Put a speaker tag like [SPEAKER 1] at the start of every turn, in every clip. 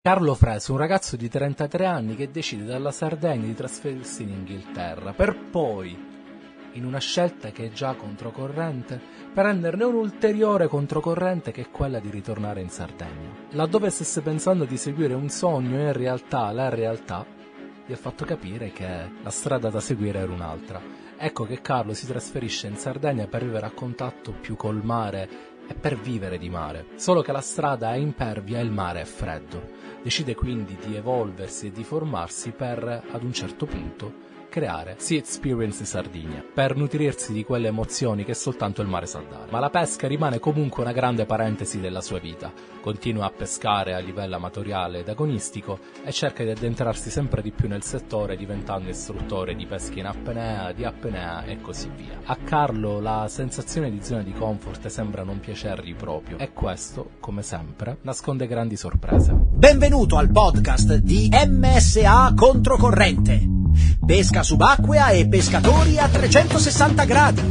[SPEAKER 1] Carlo Fresu, un ragazzo di 33 anni che decide dalla Sardegna di trasferirsi in Inghilterra, per poi, in una scelta che è già controcorrente, prenderne un'ulteriore controcorrente che è quella di ritornare in Sardegna. Laddove stesse pensando di seguire un sogno, in realtà la realtà gli ha fatto capire che la strada da seguire era un'altra. Ecco che Carlo si trasferisce in Sardegna per vivere a contatto più col mare e per vivere di mare. Solo che la strada è impervia e il mare è freddo. Decide quindi di evolversi e di formarsi per, ad un certo punto, creare Sea Experience Sardinia, per nutrirsi di quelle emozioni che soltanto il mare sa dare. Ma la pesca rimane comunque una grande parentesi della sua vita. Continua a pescare a livello amatoriale ed agonistico e cerca di addentrarsi sempre di più nel settore, diventando istruttore di pesca in apnea, di apnea e così via. A Carlo la sensazione di zona di comfort sembra non piacergli proprio e questo, come sempre, nasconde grandi sorprese.
[SPEAKER 2] Benvenuto al podcast di MSA Controcorrente. Pesca subacquea e pescatori a 360 gradi.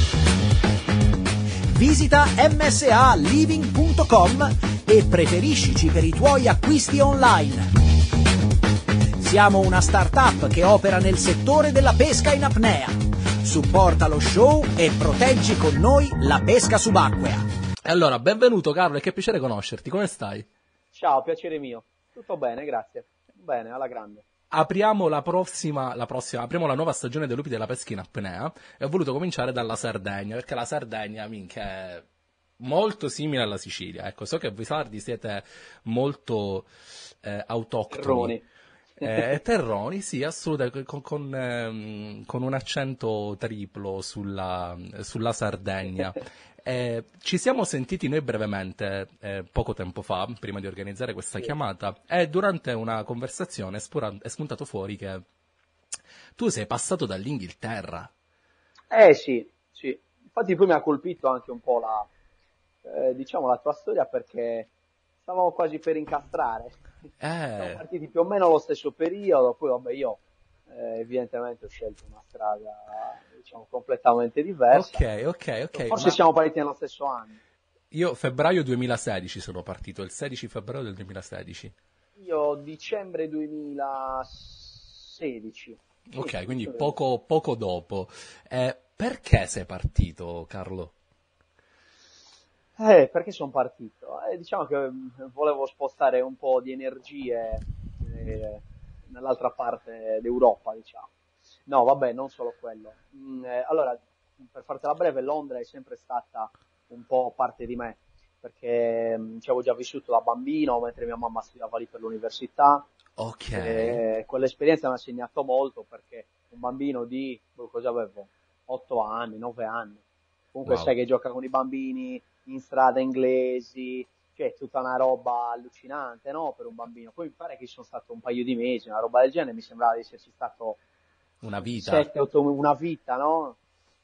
[SPEAKER 2] Visita msaliving.com e preferiscici per i tuoi acquisti online. Siamo una startup che opera nel settore della pesca in apnea. Supporta lo show e proteggi con noi la pesca subacquea.
[SPEAKER 1] Allora, benvenuto Carlo e che piacere conoscerti, come stai?
[SPEAKER 3] Ciao, piacere mio. Tutto bene, grazie. Bene, alla grande.
[SPEAKER 1] Apriamo apriamo la nuova stagione dei lupi della pesca in apnea e ho voluto cominciare dalla Sardegna, perché la Sardegna, minchia, è molto simile alla Sicilia. Ecco, so che voi sardi siete molto autoctoni. Terroni, sì, assolutamente, con un accento triplo sulla Sardegna. Ci siamo sentiti noi brevemente poco tempo fa, prima di organizzare questa chiamata, e durante una conversazione è spuntato fuori che tu sei passato dall'Inghilterra.
[SPEAKER 3] Sì. Infatti poi mi ha colpito anche un po' la tua storia, perché stavamo quasi per incastrare. Siamo partiti più o meno allo stesso periodo, poi vabbè io evidentemente ho scelto una strada, diciamo, completamente diversa.
[SPEAKER 1] Ok.
[SPEAKER 3] Forse siamo partiti nello stesso anno.
[SPEAKER 1] Io febbraio 2016 sono partito, il 16 febbraio del 2016.
[SPEAKER 3] Io dicembre 2016.
[SPEAKER 1] Ok, quindi poco dopo. Perché sei partito, Carlo?
[SPEAKER 3] Perché sono partito? Diciamo che volevo spostare un po' di energie nell'altra parte d'Europa, diciamo. No, vabbè, non solo quello. Allora, per fartela breve, Londra è sempre stata un po' parte di me, perché ci avevo già vissuto da bambino, mentre mia mamma studiava lì per l'università.
[SPEAKER 1] Ok.
[SPEAKER 3] Quell'esperienza mi ha segnato molto, perché un bambino di, cosa avevo? 8 anni, 9 anni. Comunque
[SPEAKER 1] Wow.
[SPEAKER 3] sai che gioca con i bambini in strada inglesi, cioè tutta una roba allucinante, no? Per un bambino. Poi mi pare che ci sono stato un paio di mesi, una roba del genere, mi sembrava di esserci stato
[SPEAKER 1] Una vita.
[SPEAKER 3] 7-8, una vita, no?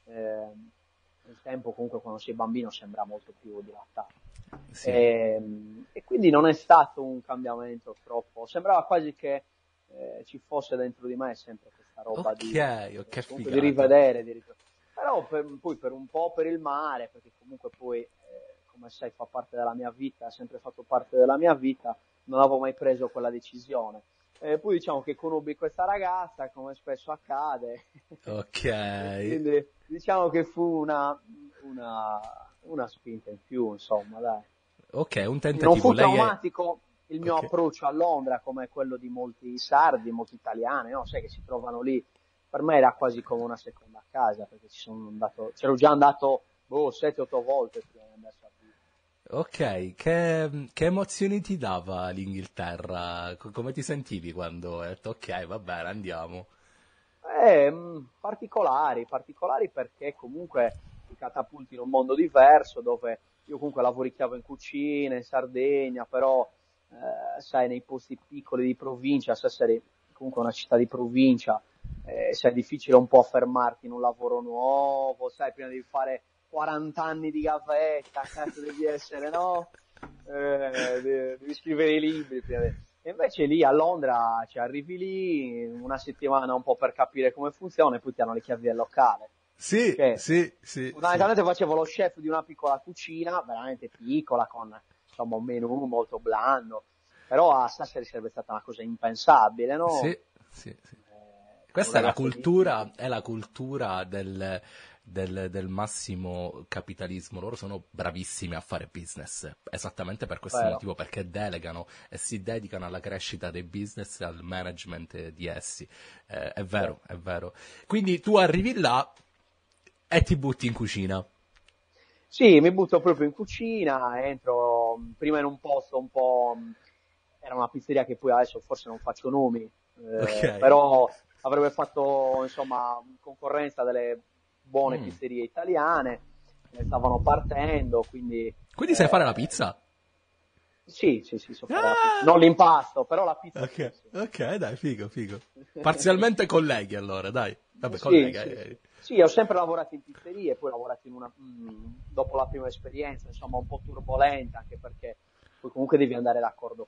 [SPEAKER 3] Il tempo comunque quando sei bambino sembra molto più dilattato.
[SPEAKER 1] Sì.
[SPEAKER 3] E quindi non è stato un cambiamento troppo, sembrava quasi che ci fosse dentro di me sempre questa roba
[SPEAKER 1] che
[SPEAKER 3] di rivedere, però poi per un po' per il mare, perché comunque poi, come sai, fa parte della mia vita, ha sempre fatto parte della mia vita, non avevo mai preso quella decisione. Poi diciamo che conobbi questa ragazza, come spesso accade.
[SPEAKER 1] Ok.
[SPEAKER 3] Quindi diciamo che fu una spinta in più, insomma, dai.
[SPEAKER 1] Ok, un tentativo.
[SPEAKER 3] Non fu
[SPEAKER 1] Lei
[SPEAKER 3] traumatico il mio approccio a Londra, come quello di molti sardi, molti italiani, no? Sai, che si trovano lì. Per me era quasi come una seconda casa, perché c'ero già andato 7-8 volte prima di andare a vivere.
[SPEAKER 1] Ok, che emozioni ti dava l'Inghilterra? Come ti sentivi quando hai detto ok, va bene, andiamo?
[SPEAKER 3] Particolari perché comunque ti catapulti in un mondo diverso, dove io comunque lavoricchiavo in cucina, in Sardegna, però sai, nei posti piccoli di provincia, Sassari comunque è una città di provincia, sai, è difficile un po' affermarti in un lavoro nuovo, sai, prima devi fare 40 anni di gavetta, cazzo devi essere, no? Devi scrivere i libri prima E invece lì a Londra ci arrivi lì una settimana un po' per capire come funziona e poi ti hanno le chiavi del locale.
[SPEAKER 1] Sì.
[SPEAKER 3] Fondamentalmente facevo lo chef di una piccola cucina, veramente piccola, con insomma un menù molto blando. però a Sassari sarebbe stata una cosa impensabile, no?
[SPEAKER 1] Sì, sì, sì. Questa è la cultura del massimo capitalismo. Loro sono bravissimi a fare business, esattamente per questo motivo, perché delegano e si dedicano alla crescita dei business e al management di essi. È vero, è vero. Quindi tu arrivi là e ti butti in cucina.
[SPEAKER 3] Sì, mi butto proprio in cucina, entro prima in un posto un po'. Era una pizzeria che poi adesso forse non faccio nomi,
[SPEAKER 1] Ok.
[SPEAKER 3] però avrebbe fatto insomma concorrenza delle buone pizzerie italiane, stavano partendo, quindi
[SPEAKER 1] Quindi sai fare la pizza?
[SPEAKER 3] sì, so fare la pizza. Non l'impasto, però la pizza
[SPEAKER 1] Ok,
[SPEAKER 3] sì.
[SPEAKER 1] ok, dai, figo, figo. Parzialmente colleghi allora, dai. Vabbè,
[SPEAKER 3] Sì,
[SPEAKER 1] collega.
[SPEAKER 3] sì. Sì, ho sempre lavorato in pizzeria e poi ho lavorato in una, dopo la prima esperienza, insomma, un po' turbolenta, anche perché poi comunque devi andare d'accordo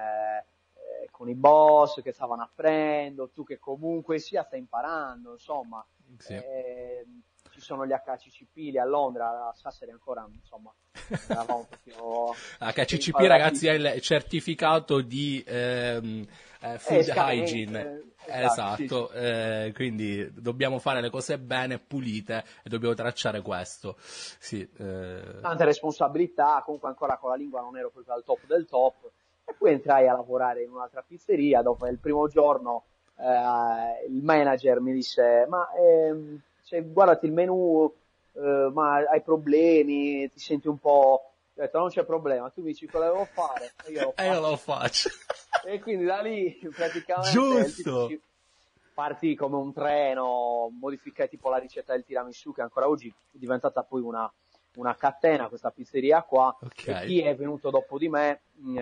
[SPEAKER 3] con i boss che stavano apprendendo, tu che comunque sia stai imparando, insomma.
[SPEAKER 1] Sì.
[SPEAKER 3] Ci sono gli HCCP lì a Londra, a Sassari ancora, insomma, eravamo proprio super
[SPEAKER 1] HCCP, ragazzi, è
[SPEAKER 3] inquadratissimi.
[SPEAKER 1] il certificato di food hygiene.
[SPEAKER 3] Esatto, sì,
[SPEAKER 1] Esatto, quindi dobbiamo fare le cose bene, pulite, e dobbiamo tracciare questo. Sì,
[SPEAKER 3] tante responsabilità, comunque ancora con la lingua non ero proprio al top del top, e poi entrai a lavorare in un'altra pizzeria dove il primo giorno il manager mi disse, ma guardati il menù, ma hai problemi, ti senti un po'. Ho detto non c'è problema, tu mi dici cosa devo fare e io lo
[SPEAKER 1] e io
[SPEAKER 3] faccio.
[SPEAKER 1] lo faccio.
[SPEAKER 3] E quindi da lì praticamente il tipo
[SPEAKER 1] Giusto!
[SPEAKER 3] partì come un treno, modificai tipo la ricetta del tiramisù che ancora oggi è diventata poi una catena, questa pizzeria qua, e
[SPEAKER 1] Ok,
[SPEAKER 3] chi è venuto dopo di me,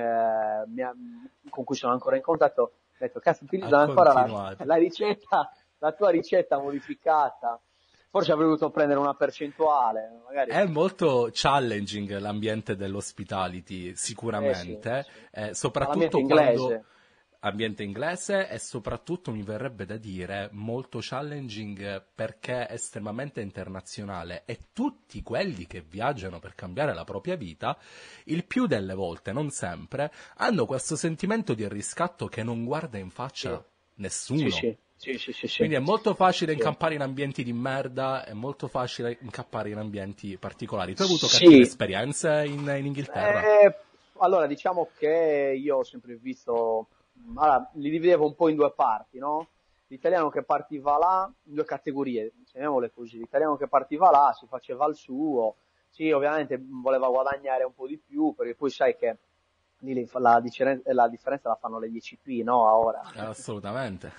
[SPEAKER 3] con cui sono ancora in contatto, ho detto, cazzo,
[SPEAKER 1] ha
[SPEAKER 3] utilizza ancora
[SPEAKER 1] continuato.
[SPEAKER 3] la ricetta, la tua ricetta modificata. Forse avrei dovuto prendere una percentuale, magari.
[SPEAKER 1] È molto challenging l'ambiente dell'hospitality,
[SPEAKER 3] Sì,
[SPEAKER 1] sicuramente,
[SPEAKER 3] sì. Ma l'ambiente
[SPEAKER 1] soprattutto quando
[SPEAKER 3] inglese,
[SPEAKER 1] ambiente inglese e soprattutto mi verrebbe da dire molto challenging perché è estremamente internazionale e tutti quelli che viaggiano per cambiare la propria vita, il più delle volte, non sempre, hanno questo sentimento di riscatto che non guarda in
[SPEAKER 3] sì,
[SPEAKER 1] faccia
[SPEAKER 3] sì,
[SPEAKER 1] nessuno.
[SPEAKER 3] sì, sì, sì, sì, sì.
[SPEAKER 1] Quindi è molto facile
[SPEAKER 3] Sì.
[SPEAKER 1] incappare in ambienti di merda, è molto facile incappare in ambienti particolari. Tu hai avuto cattive
[SPEAKER 3] Sì,
[SPEAKER 1] esperienze in Inghilterra?
[SPEAKER 3] allora diciamo che io ho sempre visto, allora, li dividevo un po' in due parti, no? L'italiano che partiva là, in due categorie, chiamiamole così, l'italiano che partiva là si faceva il suo, sì, ovviamente voleva guadagnare un po' di più, perché poi sai che lì la differenza la fanno le 10p, no? A ora.
[SPEAKER 1] Assolutamente.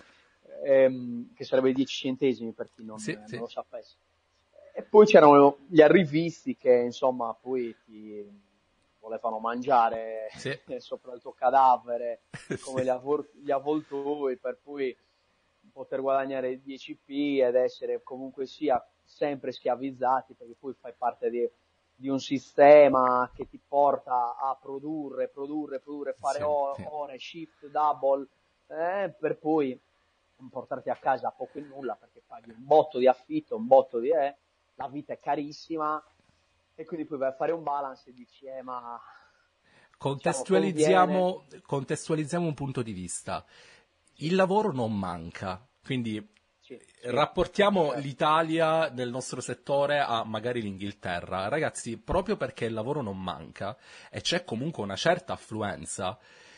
[SPEAKER 3] Che sarebbe i 10 centesimi per chi
[SPEAKER 1] Sì,
[SPEAKER 3] non
[SPEAKER 1] sì.
[SPEAKER 3] lo sapesse. E poi c'erano gli arrivisti che insomma poi ti volevano mangiare
[SPEAKER 1] Sì.
[SPEAKER 3] sopra il tuo cadavere come
[SPEAKER 1] Sì.
[SPEAKER 3] gli avvoltoi per poi poter guadagnare 10p ed essere comunque sia sempre schiavizzati perché poi fai parte di un sistema che ti porta a produrre, fare
[SPEAKER 1] Sì, sì.
[SPEAKER 3] ore, shift, double, per poi portarti a casa poco e nulla perché paghi un botto di affitto, un botto di la vita è carissima e quindi poi vai a fare un balance e dici ma diciamo conviene.
[SPEAKER 1] Contestualizziamo un punto di vista.
[SPEAKER 3] Sì,
[SPEAKER 1] Il lavoro non manca, quindi
[SPEAKER 3] sì, sì,
[SPEAKER 1] rapportiamo
[SPEAKER 3] certo,
[SPEAKER 1] l'Italia nel nostro settore a magari l'Inghilterra. Ragazzi, proprio perché il lavoro non manca e c'è comunque una certa affluenza,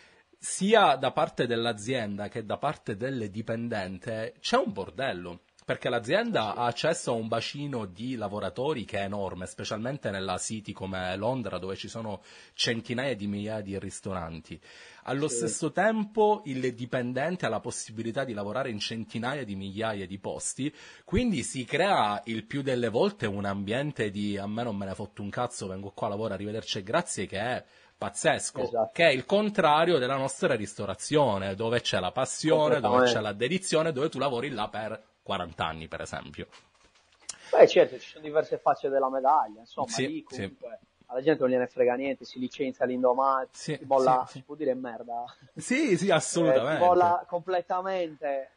[SPEAKER 1] sia da parte dell'azienda che da parte del dipendente, c'è un bordello. Perché l'azienda
[SPEAKER 3] sì,
[SPEAKER 1] ha accesso a un bacino di lavoratori che è enorme, specialmente nella city come Londra, dove ci sono centinaia di migliaia di ristoranti. Allo
[SPEAKER 3] sì,
[SPEAKER 1] stesso tempo il dipendente ha la possibilità di lavorare in centinaia di migliaia di posti, quindi si crea il più delle volte un ambiente di a me non me ne fotto un cazzo, vengo qua, lavoro, arrivederci e grazie, che è pazzesco,
[SPEAKER 3] esatto,
[SPEAKER 1] che è il contrario della nostra ristorazione, dove c'è la passione, dove c'è
[SPEAKER 3] completamente.
[SPEAKER 1] la dedizione, dove tu lavori là per 40 anni, per esempio.
[SPEAKER 3] Beh, certo, ci sono diverse facce della medaglia, insomma,
[SPEAKER 1] Sì,
[SPEAKER 3] lì
[SPEAKER 1] sì,
[SPEAKER 3] comunque alla gente non gliene frega niente, si licenzia l'indomani,
[SPEAKER 1] sì,
[SPEAKER 3] ti
[SPEAKER 1] sì,
[SPEAKER 3] bolla,
[SPEAKER 1] sì.
[SPEAKER 3] si può dire merda,
[SPEAKER 1] Sì, sì,
[SPEAKER 3] ti
[SPEAKER 1] assolutamente.
[SPEAKER 3] bolla completamente,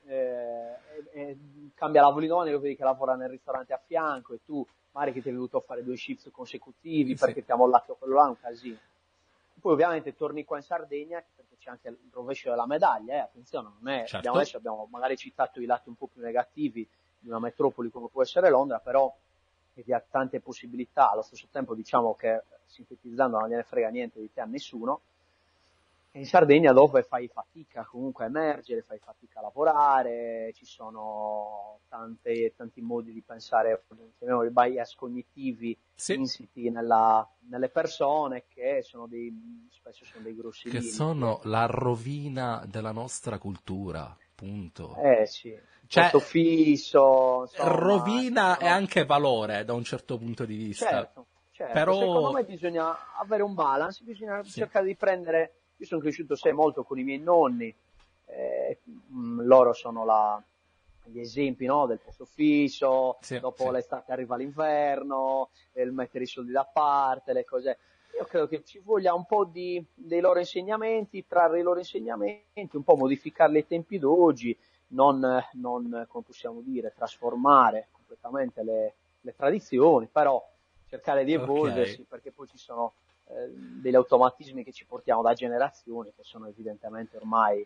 [SPEAKER 3] e cambia lavoro l'indomani, lo vedi che lavora nel ristorante a fianco e tu magari che ti hai dovuto fare 2 shift consecutivi
[SPEAKER 1] Sì.
[SPEAKER 3] perché ti ha mollato quello là, è un casino. Poi ovviamente torni qua in Sardegna perché c'è anche il rovescio della medaglia, attenzione, non è,
[SPEAKER 1] Certo.
[SPEAKER 3] abbiamo magari citato i lati un po' più negativi di una metropoli come può essere Londra, però che ha tante possibilità, allo stesso tempo diciamo che, sintetizzando, non gliene frega niente di te a nessuno, e in Sardegna dove fai fatica comunque a emergere, fai fatica a lavorare, ci sono tanti modi di pensare, chiamiamoli bias cognitivi,
[SPEAKER 1] Sì.
[SPEAKER 3] insiti nelle persone che spesso sono dei grossi
[SPEAKER 1] Che
[SPEAKER 3] limiti.
[SPEAKER 1] sono la rovina della nostra cultura, punto.
[SPEAKER 3] Sì,
[SPEAKER 1] Cioè,
[SPEAKER 3] posto fisso, insomma,
[SPEAKER 1] rovina è anche valore da un certo punto di vista.
[SPEAKER 3] Certo.
[SPEAKER 1] Però
[SPEAKER 3] Secondo me bisogna avere un balance, bisogna
[SPEAKER 1] Sì.
[SPEAKER 3] cercare di prendere. Io sono cresciuto molto con i miei nonni, loro sono gli esempi, no, del posto fisso,
[SPEAKER 1] Sì,
[SPEAKER 3] dopo
[SPEAKER 1] sì.
[SPEAKER 3] l'estate arriva l'inverno, il mettere i soldi da parte, le cose. Io credo che ci voglia un po' dei loro insegnamenti, trarre i loro insegnamenti, un po' modificarli ai tempi d'oggi, non come possiamo dire, trasformare completamente le tradizioni, però cercare di evolversi, perché poi ci sono degli automatismi che ci portiamo da generazioni che sono evidentemente ormai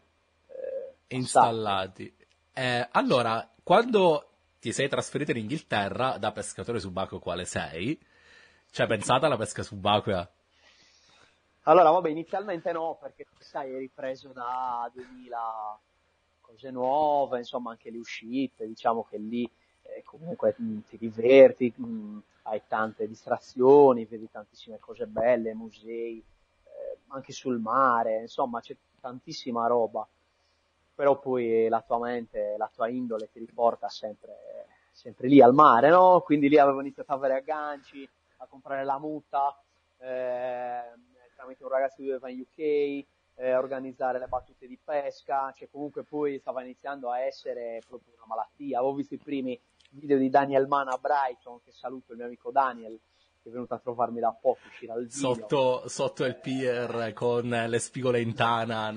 [SPEAKER 1] installati. Allora, quando ti sei trasferito in Inghilterra da pescatore subacqueo quale sei, ci hai pensato alla pesca subacquea?
[SPEAKER 3] Allora, vabbè, inizialmente no, perché sai, eri preso da 2000 cose nuove, insomma anche le uscite, diciamo che lì comunque ti diverti, hai tante distrazioni, vedi tantissime cose belle, musei, anche sul mare, insomma c'è tantissima roba, però poi la tua mente, la tua indole ti riporta sempre lì al mare, no? Quindi lì avevo iniziato a avere agganci, a comprare la muta, tramite un ragazzo che viveva in UK, organizzare le battute di pesca, cioè comunque poi stava iniziando a essere proprio una malattia. Avevo visto i primi video di Daniel Mann a Brighton, che saluto, il mio amico Daniel, che è venuto a trovarmi da poco, uscirà il video.
[SPEAKER 1] Sotto il pier con le spigole in tana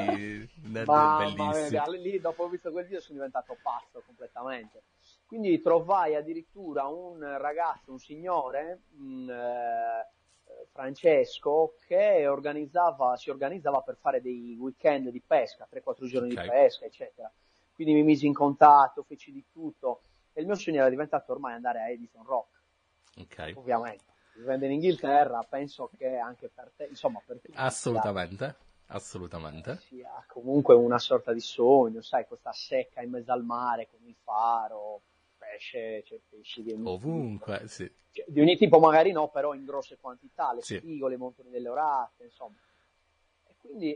[SPEAKER 3] Mamma
[SPEAKER 1] bellissimo.
[SPEAKER 3] mia, lì dopo ho visto quel video sono diventato pazzo completamente. Quindi trovai addirittura un ragazzo, un signore, Francesco, che si organizzava per fare dei weekend di pesca, 3-4 giorni di pesca, eccetera. Quindi mi misi in contatto, feci di tutto, e il mio sogno era diventato ormai andare a Edison Rock. Ovviamente, vivendo in Inghilterra, penso che anche per te, insomma per tutti,
[SPEAKER 1] assolutamente
[SPEAKER 3] sia comunque una sorta di sogno, sai, questa secca in mezzo al mare con il faro, c'è pesci di ogni
[SPEAKER 1] ovunque,
[SPEAKER 3] tipo.
[SPEAKER 1] sì.
[SPEAKER 3] Di ogni tipo magari no, però in grosse quantità, le
[SPEAKER 1] Sì.
[SPEAKER 3] spigole, i montoni delle orate, insomma. E quindi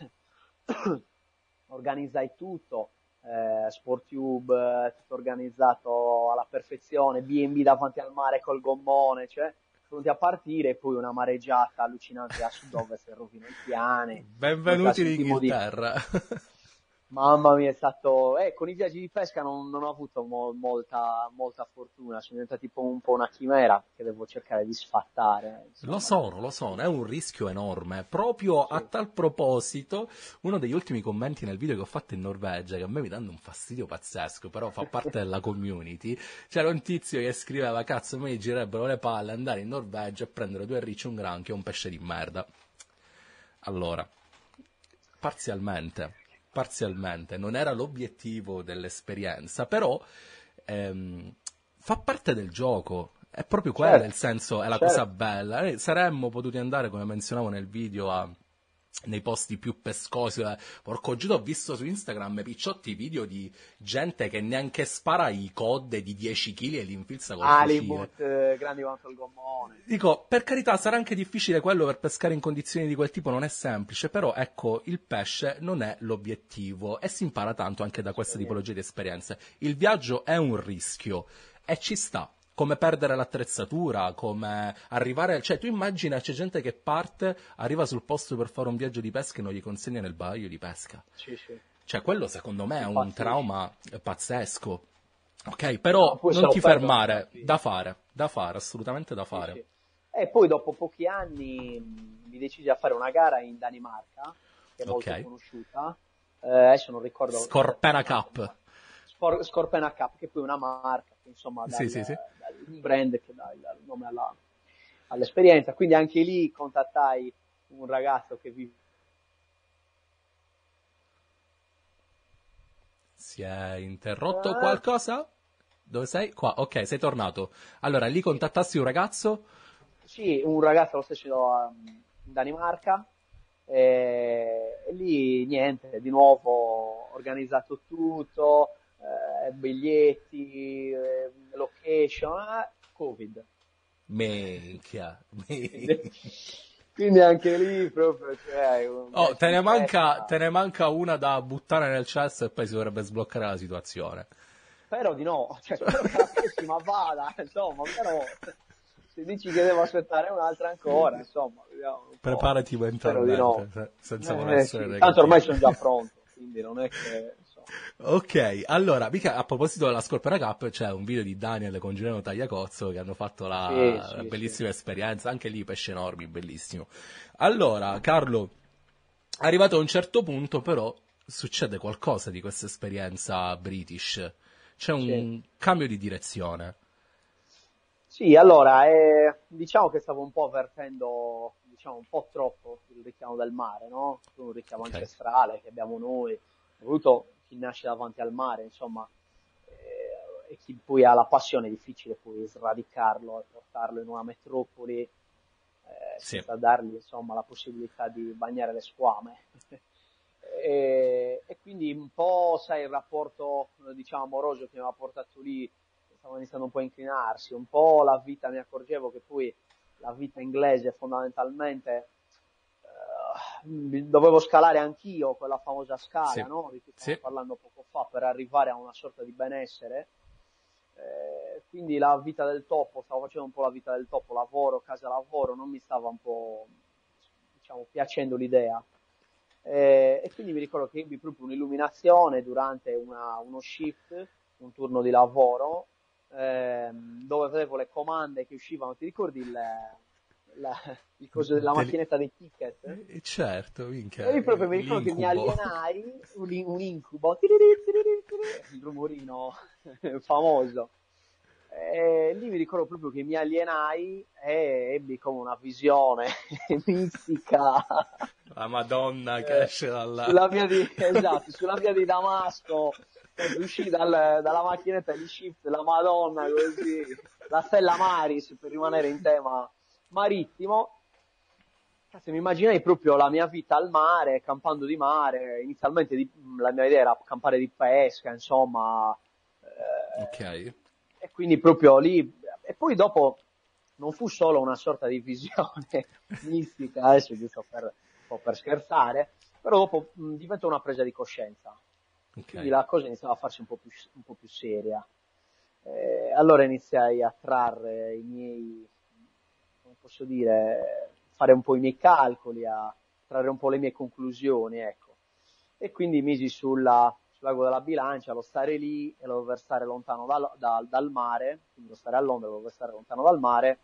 [SPEAKER 3] organizzai tutto, SportTube, tutto organizzato alla perfezione, B&B davanti al mare col gommone, cioè pronti a partire, e poi una mareggiata allucinante a sud-ovest e rovina i piani.
[SPEAKER 1] Benvenuti in Inghilterra.
[SPEAKER 3] Mamma mia, è stato... con i viaggi di pesca non ho avuto molta fortuna, sono diventati tipo un po' una chimera che devo cercare di sfattare. Insomma.
[SPEAKER 1] Lo sono, è un rischio enorme. Proprio
[SPEAKER 3] Sì.
[SPEAKER 1] a tal proposito, uno degli ultimi commenti nel video che ho fatto in Norvegia, che a me mi danno un fastidio pazzesco, però fa parte della community, c'era un tizio che scriveva: cazzo, a me mi girerebbero le palle andare in Norvegia e prendere 2 ricci, un granchio e un pesce di merda. Allora, parzialmente, non era l'obiettivo dell'esperienza, però fa parte del gioco, è proprio quello,
[SPEAKER 3] Certo,
[SPEAKER 1] nel senso, è la
[SPEAKER 3] certo.
[SPEAKER 1] cosa bella. Saremmo potuti andare, come menzionavo nel video, nei posti più pescosi. Porco Giuda, ho visto su Instagram picciotti video di gente che neanche spara i cod di 10 kg e li infilza col fucile.
[SPEAKER 3] Halibut, grandi quanto il gommone.
[SPEAKER 1] Dico, per carità, sarà anche difficile quello, per pescare in condizioni di quel tipo non è semplice, però ecco, il pesce non è l'obiettivo e si impara tanto anche da questa tipologia di esperienze. Il viaggio è un rischio e ci sta. Come perdere l'attrezzatura, come arrivare... Cioè, tu immagina, c'è gente che parte, arriva sul posto per fare un viaggio di pesca e non gli consegna nel bagaglio di pesca.
[SPEAKER 3] Sì.
[SPEAKER 1] Cioè, quello secondo me è un
[SPEAKER 3] Infatti,
[SPEAKER 1] trauma pazzesco. Ok, però
[SPEAKER 3] poi se
[SPEAKER 1] non
[SPEAKER 3] lo
[SPEAKER 1] ti
[SPEAKER 3] perdono,
[SPEAKER 1] fermare,
[SPEAKER 3] infatti.
[SPEAKER 1] da fare, assolutamente da fare.
[SPEAKER 3] Sì. E poi dopo pochi anni mi decisi a fare una gara in Danimarca, che è molto conosciuta. Adesso non ricordo...
[SPEAKER 1] Scorpena Cup.
[SPEAKER 3] Scorpena Cup, che poi è una marca, che insomma un brand che dà il nome all'esperienza. Quindi anche lì contattai un ragazzo che vive.
[SPEAKER 1] Si è interrotto qualcosa? Dove sei? Qua, ok, sei tornato. Allora, lì contattassi un ragazzo?
[SPEAKER 3] Sì, un ragazzo lo stesso in Danimarca, e lì niente, di nuovo organizzato tutto, biglietti, location, Covid.
[SPEAKER 1] Minchia.
[SPEAKER 3] Quindi anche lì proprio, cioè,
[SPEAKER 1] Oh, te ne manca una da buttare nel cesso e poi si dovrebbe sbloccare la situazione.
[SPEAKER 3] Spero di no, cioè, spero che la prossima vada, insomma, però se dici che devo aspettare un'altra ancora, insomma, vediamo un po'.
[SPEAKER 1] Preparati mentalmente,
[SPEAKER 3] No.
[SPEAKER 1] senza voler essere
[SPEAKER 3] Sì.
[SPEAKER 1] negativo.
[SPEAKER 3] Tanto ormai sono già pronto, quindi non è che... insomma.
[SPEAKER 1] Ok, allora, mica a proposito della Scorpione Cup, c'è un video di Daniel con Giuliano Tagliacozzo che hanno fatto la bellissima esperienza, anche lì pesci enormi, bellissimo. Allora, Carlo, arrivato a un certo punto però succede qualcosa di questa esperienza British, c'è un cambio di direzione.
[SPEAKER 3] Sì, allora, diciamo che stavo un po' avvertendo, diciamo, un po' troppo il richiamo del mare, no? Un richiamo ancestrale che abbiamo noi, soprattutto chi nasce davanti al mare, insomma, e chi poi ha la passione è difficile poi sradicarlo e portarlo in una metropoli senza dargli, insomma, la possibilità di bagnare le squame. E quindi un po', sai, il rapporto, diciamo, amoroso che mi ha portato lì stava iniziando un po' a inclinarsi, un po' la vita, mi accorgevo che poi la vita inglese fondamentalmente dovevo scalare anch'io quella famosa scala, no? Di cui stavamo parlando poco fa, per arrivare a una sorta di benessere. Quindi la vita del topo, stavo facendo un po' la vita del topo, lavoro, casa, lavoro, non mi stava un po', diciamo, piacendo l'idea. E quindi mi ricordo che ebbi proprio un'illuminazione durante uno shift, un turno di lavoro, dove vedevo le comande che uscivano. Ti ricordi il coso della macchinetta dei ticket?
[SPEAKER 1] Certo, minchia.
[SPEAKER 3] E lì proprio mi ricordo che mi alienai un incubo, il rumorino famoso. E lì mi ricordo proprio che mi alienai e ebbi come una visione mistica.
[SPEAKER 1] La Madonna che esce dalla...
[SPEAKER 3] sulla via di Damasco, uscì dalla macchinetta di shift, la Madonna, così, la Stella Maris, per rimanere in tema marittimo. Cazzo, mi immaginai proprio la mia vita al mare, campando di mare. Inizialmente la mia idea era campare di pesca, insomma.
[SPEAKER 1] Ok.
[SPEAKER 3] E quindi proprio lì, e poi dopo non fu solo una sorta di visione mistica, adesso giusto un po' per scherzare, però dopo diventò una presa di coscienza. Quindi la cosa iniziava a farsi un po' più seria. Allora iniziai a trarre i miei, come posso dire, fare un po' i miei calcoli, a trarre un po' le mie conclusioni, ecco. E quindi misi sull'ago della bilancia, lo stare lì e lo dover stare lontano dal mare, quindi lo stare a Londra, lo dover stare lontano dal mare,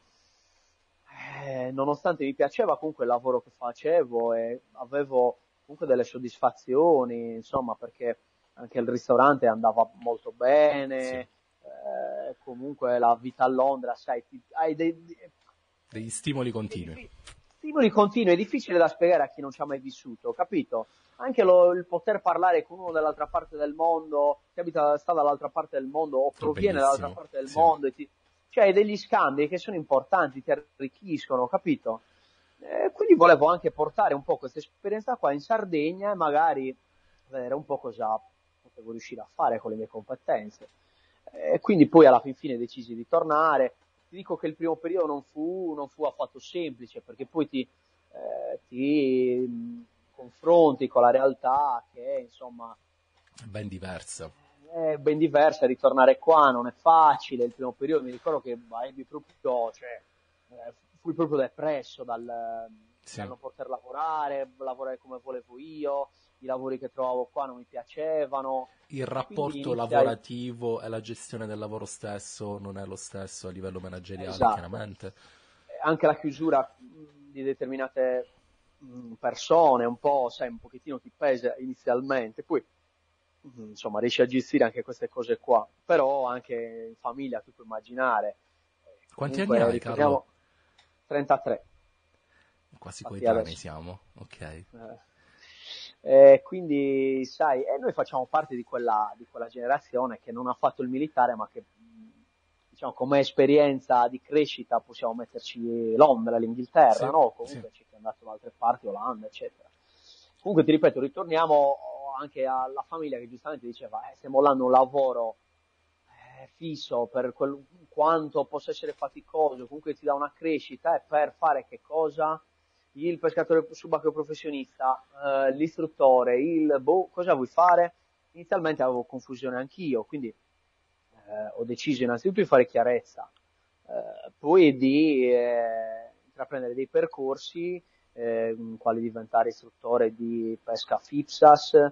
[SPEAKER 3] nonostante mi piaceva comunque il lavoro che facevo e avevo comunque delle soddisfazioni, insomma, perché anche il ristorante andava molto bene, comunque la vita a Londra, sai, hai
[SPEAKER 1] degli stimoli continui.
[SPEAKER 3] Stimoli continui, è difficile da spiegare a chi non ci ha mai vissuto, capito? Anche il poter parlare con uno dall'altra parte del mondo, che sta dall'altra parte del mondo o proviene dall'altra parte del mondo, cioè hai degli scambi che sono importanti, ti arricchiscono, capito? Quindi volevo anche portare un po' questa esperienza qua in Sardegna e magari vedere un po' cosa potevo riuscire a fare con le mie competenze. Quindi poi alla fine decisi di tornare. Ti dico che il primo periodo non fu affatto semplice, perché poi ti confronti con la realtà che insomma
[SPEAKER 1] è ben diversa.
[SPEAKER 3] È ben diversa, ritornare qua non è facile. Il primo periodo mi ricordo che ebbi proprio, fui proprio depresso dal non poter lavorare come volevo io, i lavori che trovavo qua non mi piacevano.
[SPEAKER 1] Il rapporto lavorativo e la gestione del lavoro stesso non è lo stesso a livello manageriale, chiaramente.
[SPEAKER 3] Anche la chiusura di determinate persone un po', sai, un pochettino ti pesa inizialmente, poi insomma riesci a gestire anche queste cose qua, però anche in famiglia tu puoi immaginare.
[SPEAKER 1] Quanti anni hai, Carlo?
[SPEAKER 3] 33.
[SPEAKER 1] quasi
[SPEAKER 3] Infatti
[SPEAKER 1] coetanei
[SPEAKER 3] adesso,
[SPEAKER 1] siamo, ok.
[SPEAKER 3] quindi, sai, noi facciamo parte di quella generazione che non ha fatto il militare, ma che, diciamo, come esperienza di crescita possiamo metterci Londra, l'Inghilterra,
[SPEAKER 1] Sì,
[SPEAKER 3] no?
[SPEAKER 1] sì.
[SPEAKER 3] Comunque ci è andato da altre parti, Olanda, eccetera. Comunque ti ripeto, ritorniamo anche alla famiglia che giustamente diceva, stai mollando un lavoro fisso per quanto possa essere faticoso, comunque ti dà una crescita, e per fare che cosa? Il pescatore subacqueo professionista, l'istruttore, cosa vuoi fare? Inizialmente avevo confusione anch'io, quindi ho deciso innanzitutto di fare chiarezza, poi di intraprendere dei percorsi quali diventare istruttore di pesca FIPSAS,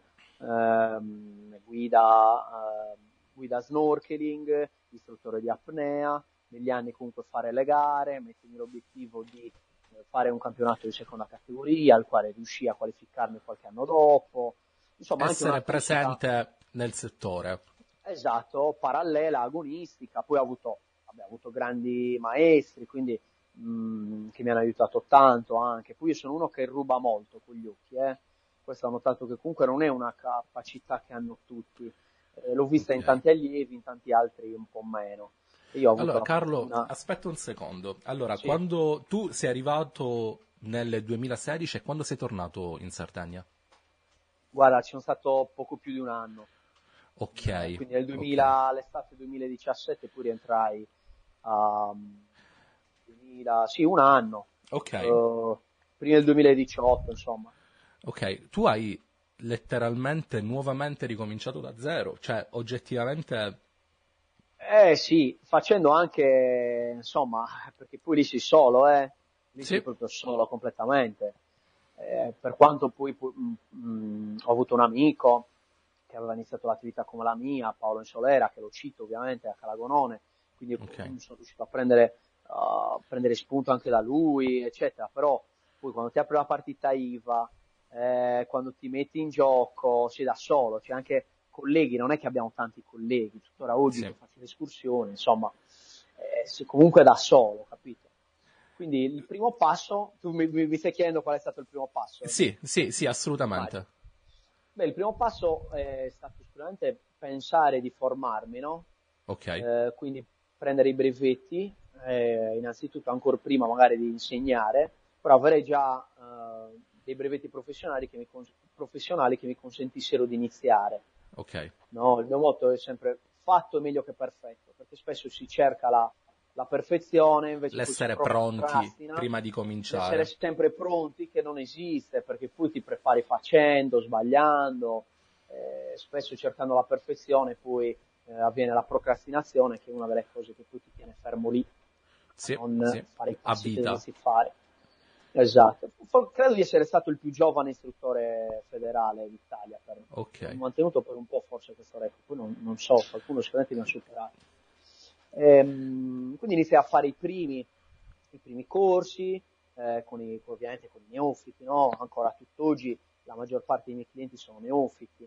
[SPEAKER 3] guida snorkeling, istruttore di apnea, negli anni comunque fare le gare, mettermi l'obiettivo di fare un campionato di seconda categoria, al quale riuscii a qualificarmi qualche anno dopo, insomma anche una
[SPEAKER 1] Essere
[SPEAKER 3] crescita,
[SPEAKER 1] presente nel settore.
[SPEAKER 3] esatto, parallela, agonistica. Poi ho avuto grandi maestri, quindi che mi hanno aiutato tanto anche. Poi io sono uno che ruba molto con gli occhi, questo ho notato che comunque non è una capacità che hanno tutti. L'ho vista in
[SPEAKER 1] Ok.
[SPEAKER 3] tanti allievi, in tanti altri un po' meno. E io ho avuto
[SPEAKER 1] Allora,
[SPEAKER 3] la
[SPEAKER 1] Carlo,
[SPEAKER 3] fortuna.
[SPEAKER 1] aspetta un secondo. Allora,
[SPEAKER 3] Sì,
[SPEAKER 1] quando tu sei arrivato nel 2016 e quando sei tornato in Sardegna?
[SPEAKER 3] guarda, ci sono stato poco più di un anno.
[SPEAKER 1] Ok,
[SPEAKER 3] Quindi nel
[SPEAKER 1] ok,
[SPEAKER 3] 2000, l'estate 2017 poi rientrai a 2000, sì, un anno,
[SPEAKER 1] ok,
[SPEAKER 3] prima del 2018, insomma.
[SPEAKER 1] ok. Tu hai letteralmente nuovamente ricominciato da zero, cioè oggettivamente...
[SPEAKER 3] Eh sì, facendo anche, insomma, perché poi lì sei solo, lì sei
[SPEAKER 1] Sì,
[SPEAKER 3] proprio solo completamente. Per quanto ho avuto un amico che aveva iniziato l'attività come la mia, Paolo Insolera, che lo cito ovviamente a Calagonone, quindi
[SPEAKER 1] ok.
[SPEAKER 3] sono riuscito a prendere spunto anche da lui, eccetera. Però poi quando ti apri la partita IVA, quando ti metti in gioco, sei da solo, c'è anche colleghi, non è che abbiamo tanti colleghi, tuttora oggi
[SPEAKER 1] Sì,
[SPEAKER 3] che faccio l'escursione, insomma, sei comunque da solo, capito? Quindi il primo passo, tu mi stai chiedendo qual è stato il primo passo?
[SPEAKER 1] sì, sì, sì,
[SPEAKER 3] Immagino.
[SPEAKER 1] assolutamente.
[SPEAKER 3] Beh, il primo passo è stato sicuramente pensare di formarmi, no?
[SPEAKER 1] Ok,
[SPEAKER 3] Quindi prendere i brevetti, innanzitutto ancora prima magari di insegnare, però avere già dei brevetti professionali che mi consentissero di iniziare.
[SPEAKER 1] ok.
[SPEAKER 3] No, il mio motto è sempre fatto è meglio che perfetto, perché spesso si cerca la perfezione, invece poi si
[SPEAKER 1] L'essere pronti
[SPEAKER 3] procrastina,
[SPEAKER 1] prima di
[SPEAKER 3] l'essere
[SPEAKER 1] cominciare.
[SPEAKER 3] sempre pronti che non esiste, perché poi ti prepari facendo, sbagliando, spesso cercando la perfezione, poi avviene la procrastinazione, che è una delle cose che poi ti tiene fermo lì, a
[SPEAKER 1] Sì,
[SPEAKER 3] non
[SPEAKER 1] sì,
[SPEAKER 3] fare i
[SPEAKER 1] a
[SPEAKER 3] passi che
[SPEAKER 1] vita.
[SPEAKER 3] dovresti fare. Esatto. Credo di essere stato il più giovane istruttore federale d'Italia,
[SPEAKER 1] Ok,
[SPEAKER 3] ho mantenuto per un po' forse questo record, poi non so, qualcuno sicuramente mi ha superato. Quindi iniziai a fare i primi corsi, ovviamente con i neofiti, no? Ancora tutt'oggi la maggior parte dei miei clienti sono neofiti.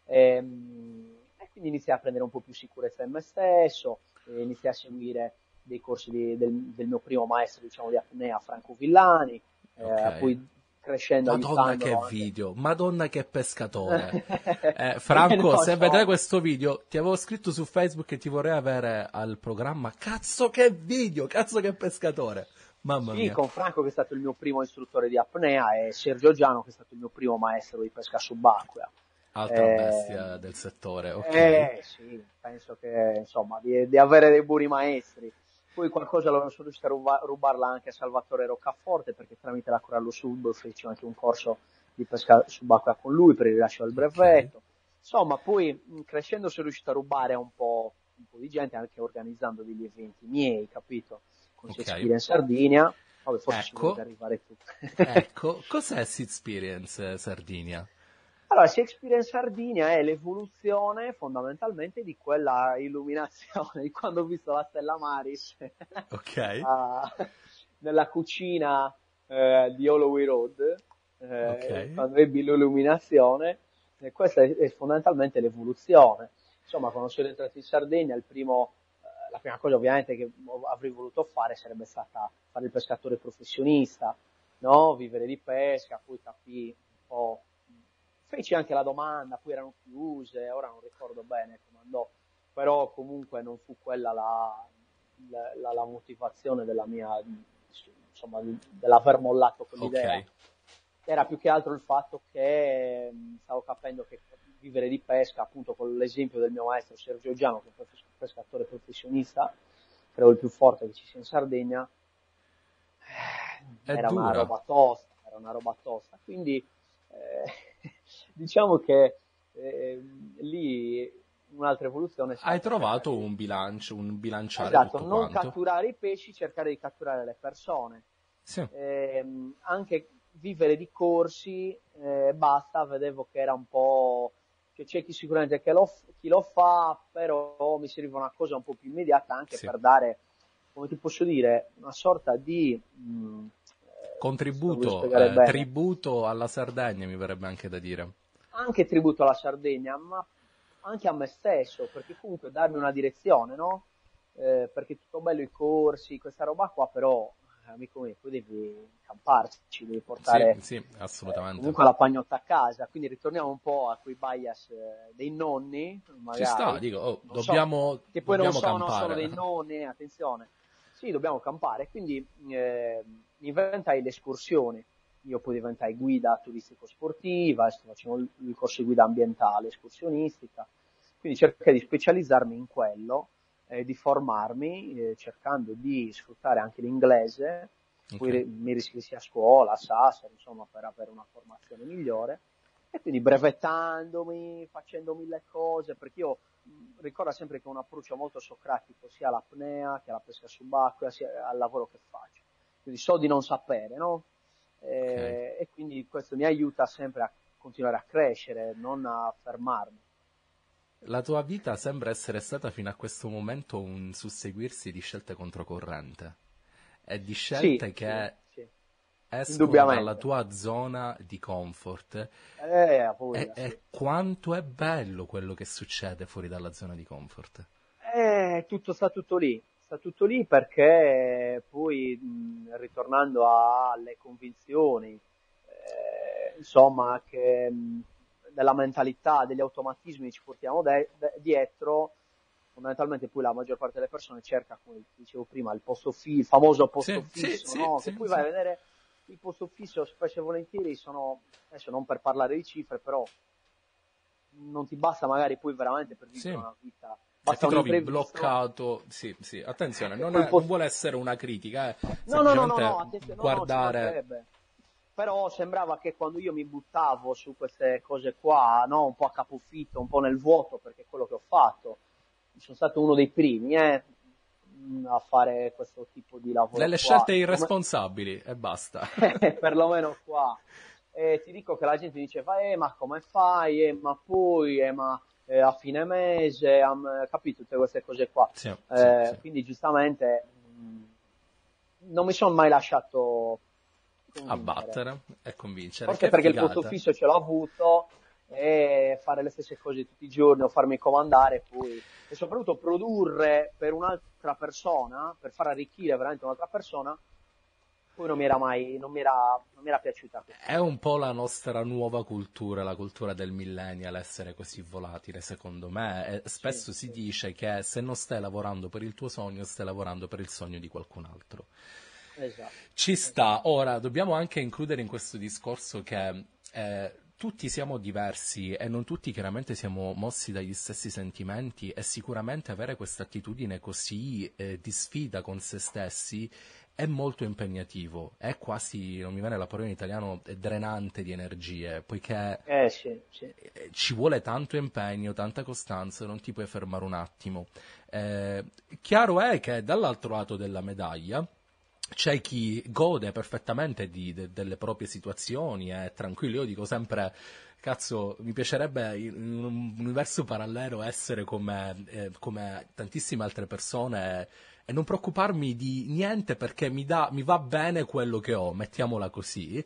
[SPEAKER 3] E quindi iniziai a prendere un po' più sicurezza in me stesso, iniziai a seguire dei corsi del mio primo maestro, diciamo, di apnea, Franco Villani,
[SPEAKER 1] ok.
[SPEAKER 3] poi crescendo,
[SPEAKER 1] Madonna che
[SPEAKER 3] aiutandolo anche.
[SPEAKER 1] video, Madonna che pescatore.
[SPEAKER 3] No,
[SPEAKER 1] Franco, se vedrai
[SPEAKER 3] insomma.
[SPEAKER 1] questo video, ti avevo scritto su Facebook che ti vorrei avere al programma. Cazzo che video, cazzo che pescatore. Mamma
[SPEAKER 3] Sì,
[SPEAKER 1] mia,
[SPEAKER 3] con Franco che è stato il mio primo istruttore di apnea e Sergio Giano che è stato il mio primo maestro di pesca subacquea.
[SPEAKER 1] altra
[SPEAKER 3] Eh,
[SPEAKER 1] bestia del settore, ok.
[SPEAKER 3] sì, penso che insomma di avere dei buoni maestri. Poi qualcosa sono riuscito a rubarla anche a Salvatore Roccaforte, perché tramite la Corallo Sub feci anche un corso di pesca subacquea con lui per il rilascio del
[SPEAKER 1] Ok,
[SPEAKER 3] brevetto. Insomma, poi crescendo sono riuscito a rubare a un po' di gente, anche organizzando degli eventi miei, capito? Con
[SPEAKER 1] ok.
[SPEAKER 3] Shakespeare in Sardinia. Vabbè, forse ci volevi
[SPEAKER 1] Ecco,
[SPEAKER 3] arrivare tu.
[SPEAKER 1] ecco, cos'è Sea Experience Sardinia?
[SPEAKER 3] Allora, Shakespeare in Sardinia è l'evoluzione fondamentalmente di quella illuminazione di quando ho visto la Stella Maris
[SPEAKER 1] Ok,
[SPEAKER 3] a- nella cucina di Holloway Road,
[SPEAKER 1] ok,
[SPEAKER 3] quando ebbi l'illuminazione. E questa è fondamentalmente l'evoluzione. Insomma, quando sono entrato in Sardegna, la prima cosa ovviamente che avrei voluto fare sarebbe stata fare il pescatore professionista, no? Vivere di pesca, poi capì un po', feci anche la domanda, poi erano chiuse, ora non ricordo bene come andò, però comunque non fu quella la motivazione della mia, insomma, dell'aver mollato quell'idea.
[SPEAKER 1] Ok.
[SPEAKER 3] Era più che altro il fatto che stavo capendo che vivere di pesca, appunto con l'esempio del mio maestro Sergio Giano, che è un pescatore professionista, credo il più forte che ci sia in Sardegna,
[SPEAKER 1] È
[SPEAKER 3] era una
[SPEAKER 1] dura.
[SPEAKER 3] roba tosta, era una roba tosta. Quindi diciamo che lì un'altra evoluzione è
[SPEAKER 1] Hai
[SPEAKER 3] stata cercare
[SPEAKER 1] trovato
[SPEAKER 3] di,
[SPEAKER 1] un bilancio, un bilanciare
[SPEAKER 3] esatto,
[SPEAKER 1] tutto
[SPEAKER 3] non
[SPEAKER 1] quanto.
[SPEAKER 3] catturare i pesci, cercare di catturare le persone.
[SPEAKER 1] Sì,
[SPEAKER 3] Anche vivere di corsi, basta, vedevo che era un po', che c'è chi sicuramente chi lo fa, però mi serviva una cosa un po' più immediata anche
[SPEAKER 1] sì.
[SPEAKER 3] per dare, come ti posso dire, una sorta di, se lo voglio
[SPEAKER 1] Contributo,
[SPEAKER 3] spiegare bene,
[SPEAKER 1] tributo alla Sardegna, mi verrebbe anche da dire.
[SPEAKER 3] anche tributo alla Sardegna, ma anche a me stesso, perché comunque darmi una direzione, no? Perché tutto bello i corsi, questa roba qua, però, amico mio, poi devi camparci, devi
[SPEAKER 1] Sì,
[SPEAKER 3] portare
[SPEAKER 1] sì, assolutamente.
[SPEAKER 3] comunque la pagnotta a casa, quindi ritorniamo un po' a quei bias dei nonni,
[SPEAKER 1] Ci sta,
[SPEAKER 3] magari,
[SPEAKER 1] dico, oh,
[SPEAKER 3] non so, che poi non
[SPEAKER 1] dobbiamo
[SPEAKER 3] sono
[SPEAKER 1] campare.
[SPEAKER 3] dei nonni, attenzione, sì, dobbiamo campare, quindi inventai le escursioni. Io poi diventai guida turistico-sportiva, adesso facevo il corso di guida ambientale, escursionistica, quindi cercai di specializzarmi in quello, di formarmi, cercando di sfruttare anche l'inglese, poi
[SPEAKER 1] Ok.
[SPEAKER 3] mi riscrissi a scuola, a Sassari, insomma, per avere una formazione migliore, e quindi brevettandomi, facendo mille cose, perché io ricordo sempre che ho un approccio molto socratico, sia all'apnea che alla pesca subacquea, sia al lavoro che faccio. Quindi so di non sapere, no?
[SPEAKER 1] Ok.
[SPEAKER 3] E quindi questo mi aiuta sempre a continuare a crescere, non a fermarmi.
[SPEAKER 1] La tua vita sembra essere stata fino a questo momento un susseguirsi di scelte controcorrente e di
[SPEAKER 3] Sì,
[SPEAKER 1] scelte
[SPEAKER 3] sì,
[SPEAKER 1] che
[SPEAKER 3] sì,
[SPEAKER 1] escono dalla
[SPEAKER 3] indubbiamente.
[SPEAKER 1] tua zona di comfort.
[SPEAKER 3] A
[SPEAKER 1] E,
[SPEAKER 3] voglia, sì.
[SPEAKER 1] e quanto è bello quello che succede fuori dalla zona di comfort.
[SPEAKER 3] Sta tutto lì perché poi, ritornando alle convinzioni, insomma, che della mentalità, degli automatismi ci portiamo dietro, fondamentalmente poi la maggior parte delle persone cerca, come dicevo prima, il famoso posto
[SPEAKER 1] Sì, sì,
[SPEAKER 3] fisso,
[SPEAKER 1] sì,
[SPEAKER 3] no? Che
[SPEAKER 1] sì,
[SPEAKER 3] poi vai
[SPEAKER 1] sì.
[SPEAKER 3] a vedere il posto fisso spesso e volentieri sono, adesso non per parlare di cifre, però non ti basta magari poi veramente per vivere
[SPEAKER 1] Sì.
[SPEAKER 3] una vita,
[SPEAKER 1] E
[SPEAKER 3] basta
[SPEAKER 1] ti
[SPEAKER 3] un
[SPEAKER 1] trovi
[SPEAKER 3] imprevisto
[SPEAKER 1] bloccato. Sì, sì, attenzione,
[SPEAKER 3] e quel
[SPEAKER 1] non
[SPEAKER 3] posto.
[SPEAKER 1] vuole essere una critica,
[SPEAKER 3] No, no, no, no,
[SPEAKER 1] semplicemente
[SPEAKER 3] no, attenzione, no, no, ci
[SPEAKER 1] guardare.
[SPEAKER 3] mancherebbe. Però sembrava che quando io mi buttavo su queste cose qua, no, un po' a capofitto, un po' nel vuoto, perché è quello che ho fatto, sono stato uno dei primi, a fare questo tipo di lavoro
[SPEAKER 1] Delle
[SPEAKER 3] qua,
[SPEAKER 1] scelte irresponsabili e basta.
[SPEAKER 3] perlomeno qua. E ti dico che la gente diceva, ma come fai? Ma poi, ma a fine mese, capito, tutte queste cose qua.
[SPEAKER 1] Sì, sì, sì.
[SPEAKER 3] Quindi giustamente non mi sono mai lasciato convincere.
[SPEAKER 1] Abbattere e convincere.
[SPEAKER 3] Forse
[SPEAKER 1] Che
[SPEAKER 3] perché il posto
[SPEAKER 1] figata.
[SPEAKER 3] fisso ce l'ho avuto e fare le stesse cose tutti i giorni o farmi comandare poi e soprattutto produrre per un'altra persona, per far arricchire veramente un'altra persona, poi non mi era piaciuta questa
[SPEAKER 1] È un
[SPEAKER 3] cosa.
[SPEAKER 1] po' la nostra nuova cultura, la cultura del millennial, essere così volatile, secondo me. E
[SPEAKER 3] Sì,
[SPEAKER 1] spesso si
[SPEAKER 3] sì,
[SPEAKER 1] dice che se non stai lavorando per il tuo sogno, stai lavorando per il sogno di qualcun altro.
[SPEAKER 3] esatto,
[SPEAKER 1] Ci
[SPEAKER 3] esatto.
[SPEAKER 1] sta. Ora, dobbiamo anche includere in questo discorso che tutti siamo diversi e non tutti chiaramente siamo mossi dagli stessi sentimenti e sicuramente avere questa attitudine così di sfida con se stessi è molto impegnativo, è quasi, non mi viene la parola in italiano, è drenante di energie, poiché
[SPEAKER 3] Sì, sì.
[SPEAKER 1] ci vuole tanto impegno, tanta costanza, non ti puoi fermare un attimo. Eh, Chiaro è che dall'altro lato della medaglia c'è chi gode perfettamente delle proprie situazioni, è tranquillo. Io dico sempre, cazzo, mi piacerebbe in un universo parallelo essere come tantissime altre persone e non preoccuparmi di niente perché mi va bene quello che ho, mettiamola così.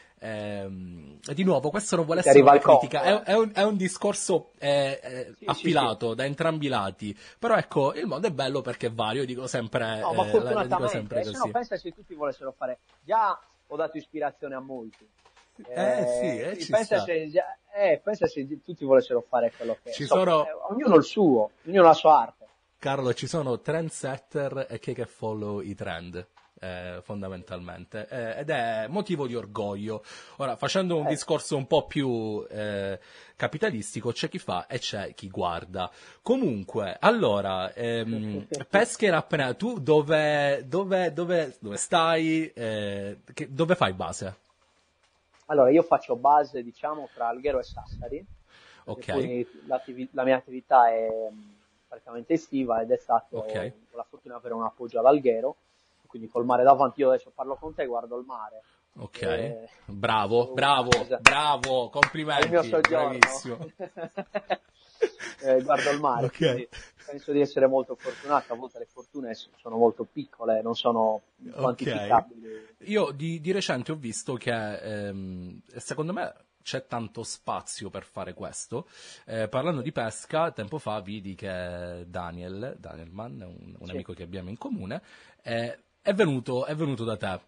[SPEAKER 1] E di nuovo, questo non vuole
[SPEAKER 3] Poi ti
[SPEAKER 1] essere
[SPEAKER 3] arriva
[SPEAKER 1] una
[SPEAKER 3] il
[SPEAKER 1] critica,
[SPEAKER 3] conto, eh.
[SPEAKER 1] è un discorso
[SPEAKER 3] Sì, sì, sì.
[SPEAKER 1] appilato da entrambi i lati, però ecco, il mondo è bello perché è vario, io dico
[SPEAKER 3] No, ma
[SPEAKER 1] sempre
[SPEAKER 3] fortunatamente,
[SPEAKER 1] così.
[SPEAKER 3] se no pensa se tutti volessero fare, già ho dato ispirazione a molti.
[SPEAKER 1] Ci
[SPEAKER 3] pensa, pensa se tutti volessero fare quello che ognuno il suo, ognuno la sua arte.
[SPEAKER 1] Carlo, ci sono trendsetter e che follow i trend, fondamentalmente, ed è motivo di orgoglio. Ora, facendo un discorso un po' più capitalistico, c'è chi fa e c'è chi guarda. Comunque, allora, pesca in apnea, tu dove stai, dove fai base?
[SPEAKER 3] Allora, io faccio base, diciamo, tra Alghero e Sassari.
[SPEAKER 1] Ok.
[SPEAKER 3] Poi la mia attività è praticamente estiva ed è stato ho la fortuna di avere un appoggio ad Alghero, quindi col mare davanti. Io adesso parlo con te, guardo il mare.
[SPEAKER 1] Ok, bravo, complimenti,
[SPEAKER 3] il mio soggiorno.
[SPEAKER 1] Bravissimo.
[SPEAKER 3] Guardo il mare, quindi penso di essere molto fortunato. A volte le fortune sono molto piccole, non sono quantificabili.
[SPEAKER 1] Io di recente ho visto che secondo me c'è tanto spazio per fare questo. Parlando di pesca, tempo fa vidi che Daniel Mann, un amico che abbiamo in comune, è venuto da te.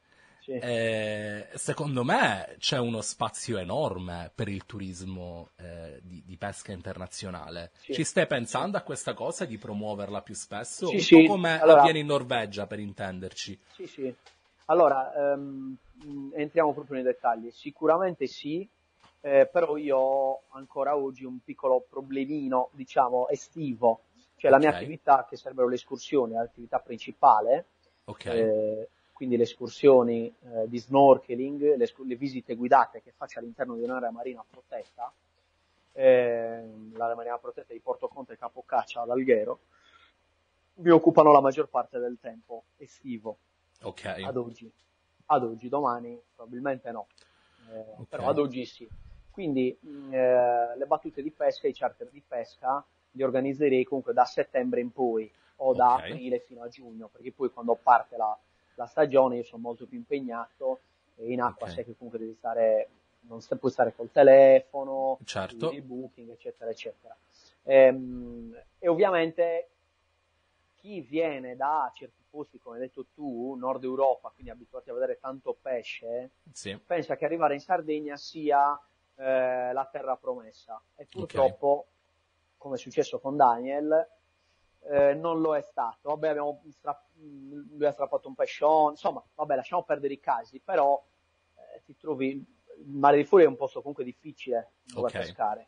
[SPEAKER 1] Secondo me c'è uno spazio enorme per il turismo di pesca internazionale. Ci stai pensando a questa cosa di promuoverla più spesso? Un po' come avviene in Norvegia, per intenderci.
[SPEAKER 3] Sì. Allora, entriamo proprio nei dettagli. Sicuramente sì, però io ho ancora oggi un piccolo problemino, diciamo, estivo. Cioè la mia attività, che sarebbero le escursioni, è l'attività principale. Quindi le escursioni di snorkeling, le visite guidate che faccio all'interno di un'area marina protetta, l'area marina protetta di Porto Conte e Capocaccia ad Alghero, mi occupano la maggior parte del tempo estivo. Ad oggi, domani probabilmente no, però ad oggi sì. Quindi le battute di pesca, i charter di pesca li organizzerei comunque da settembre in poi o da aprile fino a giugno, perché poi quando parte la stagione io sono molto più impegnato e in acqua sai che comunque devi stare, non puoi stare col telefono, il booking eccetera eccetera, e ovviamente chi viene da certi posti, come hai detto tu, Nord Europa, quindi abituati a vedere tanto pesce, pensa che arrivare in Sardegna sia la terra promessa, e purtroppo come è successo con Daniel non lo è stato. Vabbè, lui ha strappato un pescione, insomma, vabbè, lasciamo perdere i casi, però ti trovi, il Mare di Fuori è un posto comunque difficile dove pescare,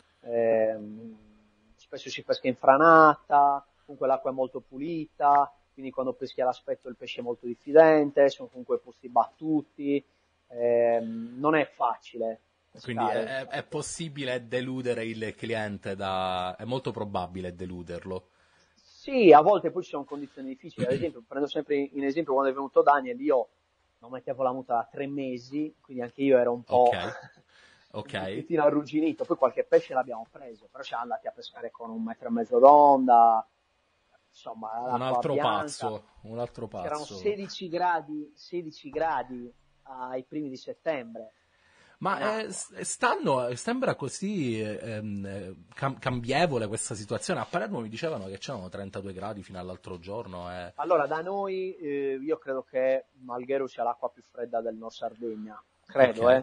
[SPEAKER 3] spesso si pesca in franata, comunque l'acqua è molto pulita, quindi quando peschi all'aspetto il pesce è molto diffidente, sono comunque posti battuti, non è facile
[SPEAKER 1] pescare. Quindi è possibile deludere il cliente, è molto probabile deluderlo.
[SPEAKER 3] Sì, a volte poi ci sono condizioni difficili. Ad esempio, prendo sempre in esempio quando è venuto Daniel, io non mettevo la muta da 3 mesi, quindi anche io ero un po' un pochettino arrugginito. Poi qualche pesce l'abbiamo preso, però siamo andati a pescare con 1,5 metri d'onda, insomma,
[SPEAKER 1] un altro passo.
[SPEAKER 3] C'erano 16 gradi ai primi di settembre.
[SPEAKER 1] Ma sembra così cambievole questa situazione. A Palermo mi dicevano che c'erano 32 gradi fino all'altro giorno.
[SPEAKER 3] Allora, da noi io credo che Alghero sia l'acqua più fredda del Nord Sardegna, credo.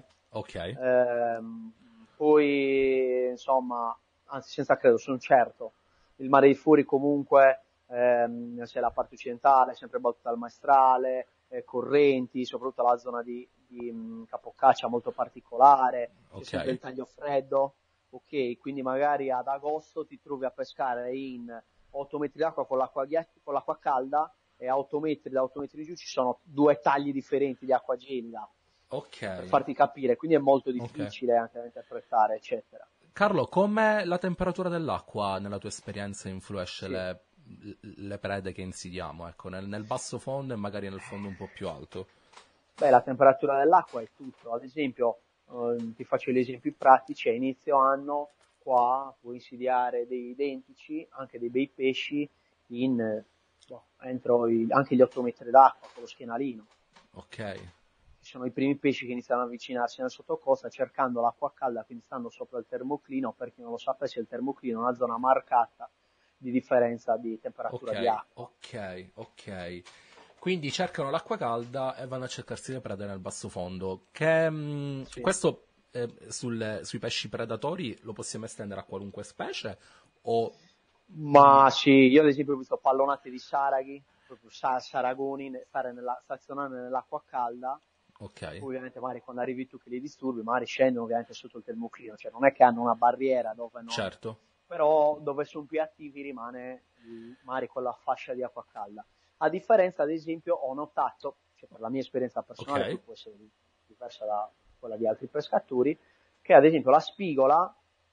[SPEAKER 3] Poi, insomma, anzi senza credo, sono certo, il Mare di Fuori comunque, c'è la parte occidentale, sempre battuta al maestrale, correnti, soprattutto la zona di Capocaccia molto particolare, c'è sempre il taglio freddo, quindi magari ad agosto ti trovi a pescare in 8 metri d'acqua con l'acqua calda, e a 8 metri, da 8 metri giù ci sono 2 tagli differenti di acqua gelida, per farti capire, quindi è molto difficile anche da interpretare, eccetera.
[SPEAKER 1] Carlo, come la temperatura dell'acqua nella tua esperienza influisce le prede che insidiamo, ecco, nel basso fondo e magari nel fondo un po' più alto?
[SPEAKER 3] Beh, la temperatura dell'acqua è tutto. Ad esempio, ti faccio gli esempi pratici, a inizio anno qua puoi insidiare dei identici, anche dei bei pesci, entro anche gli 8 metri d'acqua con lo schienalino. Ci sono i primi pesci che iniziano ad avvicinarsi nel sottocosta cercando l'acqua calda, quindi stanno sopra il termoclino. Per chi non lo sapesse, il termoclino è una zona marcata di differenza di temperatura di acqua.
[SPEAKER 1] Quindi cercano l'acqua calda e vanno a cercarsi le prede nel basso fondo. Che,
[SPEAKER 3] Sì.
[SPEAKER 1] questo sui pesci predatori lo possiamo estendere a qualunque specie? O...
[SPEAKER 3] Ma sì, io ad esempio ho visto pallonate di saraghi, proprio saragoni, stazionare nell'acqua calda.
[SPEAKER 1] Ok,
[SPEAKER 3] Poi ovviamente magari quando arrivi tu che li disturbi, magari scendono ovviamente sotto il termoclino, cioè non è che hanno una barriera dove non...
[SPEAKER 1] certo.
[SPEAKER 3] però dove sono più attivi rimane magari quella fascia di acqua calda. A differenza, ad esempio, ho notato, cioè per la mia esperienza personale,
[SPEAKER 1] Ok.
[SPEAKER 3] poi può essere diversa da quella di altri pescatori, che ad esempio la spigola,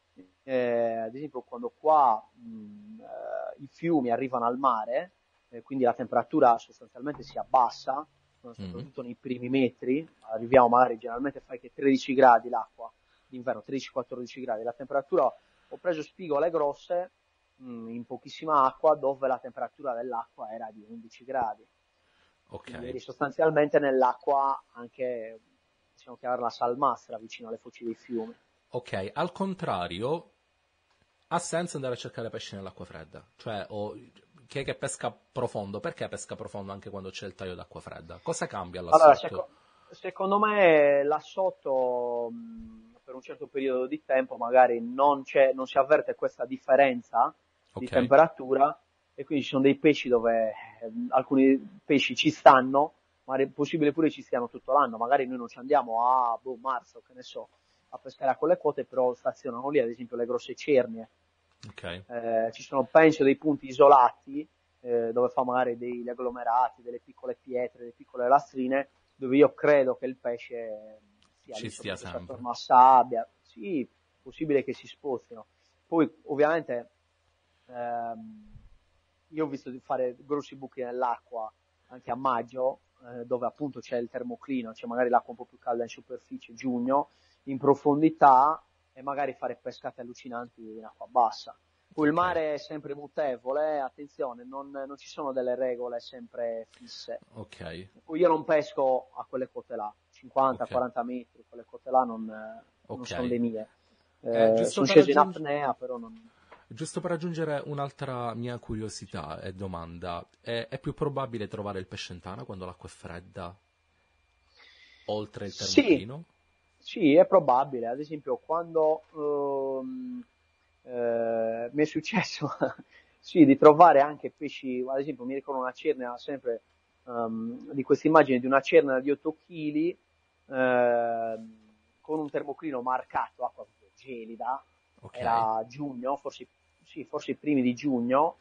[SPEAKER 3] ad esempio quando qua i fiumi arrivano al mare, quindi la temperatura sostanzialmente si abbassa,
[SPEAKER 1] Mhm.
[SPEAKER 3] soprattutto nei primi metri, arriviamo magari generalmente fai che 13 gradi l'acqua, d'inverno 13-14 gradi, la temperatura, ho preso spigole grosse in pochissima acqua dove la temperatura dell'acqua era di 11 gradi,
[SPEAKER 1] Ok.
[SPEAKER 3] quindi eri sostanzialmente nell'acqua anche, possiamo chiamarla salmastra, vicino alle foci dei fiumi.
[SPEAKER 1] Ok, al contrario, ha senso andare a cercare pesci nell'acqua fredda. Cioè, chi è che pesca profondo? Perché pesca profondo anche quando c'è il taglio d'acqua fredda? Cosa cambia là
[SPEAKER 3] Allora,
[SPEAKER 1] sotto?
[SPEAKER 3] secondo me là sotto, per un certo periodo di tempo, magari non si avverte questa differenza di
[SPEAKER 1] Ok,
[SPEAKER 3] temperatura e quindi ci sono dei pesci dove alcuni pesci ci stanno, ma è possibile pure ci stiano tutto l'anno. Magari noi non ci andiamo a marzo, che ne so, a pescare a quelle quote, però stazionano lì, ad esempio le grosse cernie.
[SPEAKER 1] ok,
[SPEAKER 3] Ci sono, penso, dei punti isolati dove fa magari degli agglomerati, delle piccole pietre, delle piccole lastrine, dove io credo che il pesce sia
[SPEAKER 1] ci
[SPEAKER 3] lì,
[SPEAKER 1] stia
[SPEAKER 3] soprattutto se
[SPEAKER 1] sempre.
[SPEAKER 3] attorno a sabbia. Sì, possibile che si spostino. Poi, ovviamente, ehm, io ho visto di fare grossi buchi nell'acqua anche a maggio, dove appunto c'è il termoclino, c'è magari l'acqua un po' più calda in superficie, giugno, in profondità, e magari fare pescate allucinanti in acqua bassa. Poi il
[SPEAKER 1] Ok,
[SPEAKER 3] mare è sempre mutevole, attenzione, non ci sono delle regole sempre fisse.
[SPEAKER 1] ok,
[SPEAKER 3] Poi io non pesco a quelle quote là,
[SPEAKER 1] ok,
[SPEAKER 3] 50-40 metri, quelle quote là non
[SPEAKER 1] ok.
[SPEAKER 3] sono le mie.
[SPEAKER 1] Giusto
[SPEAKER 3] Sono
[SPEAKER 1] per
[SPEAKER 3] sceso in
[SPEAKER 1] aggiungere...
[SPEAKER 3] apnea, però non...
[SPEAKER 1] Giusto per aggiungere un'altra mia
[SPEAKER 3] Sì.
[SPEAKER 1] curiosità e domanda, è più probabile trovare il pesce in tana quando l'acqua è fredda, oltre il
[SPEAKER 3] Sì,
[SPEAKER 1] termoclino?
[SPEAKER 3] sì, è probabile. Ad esempio, quando mi è successo sì, di trovare anche pesci, ad esempio, mi ricordo una cerna sempre di questa immagine di una cerna di 8 kg con un termoclino marcato, acqua proprio gelida,
[SPEAKER 1] Ok,
[SPEAKER 3] era giugno, forse, sì, forse i primi di giugno.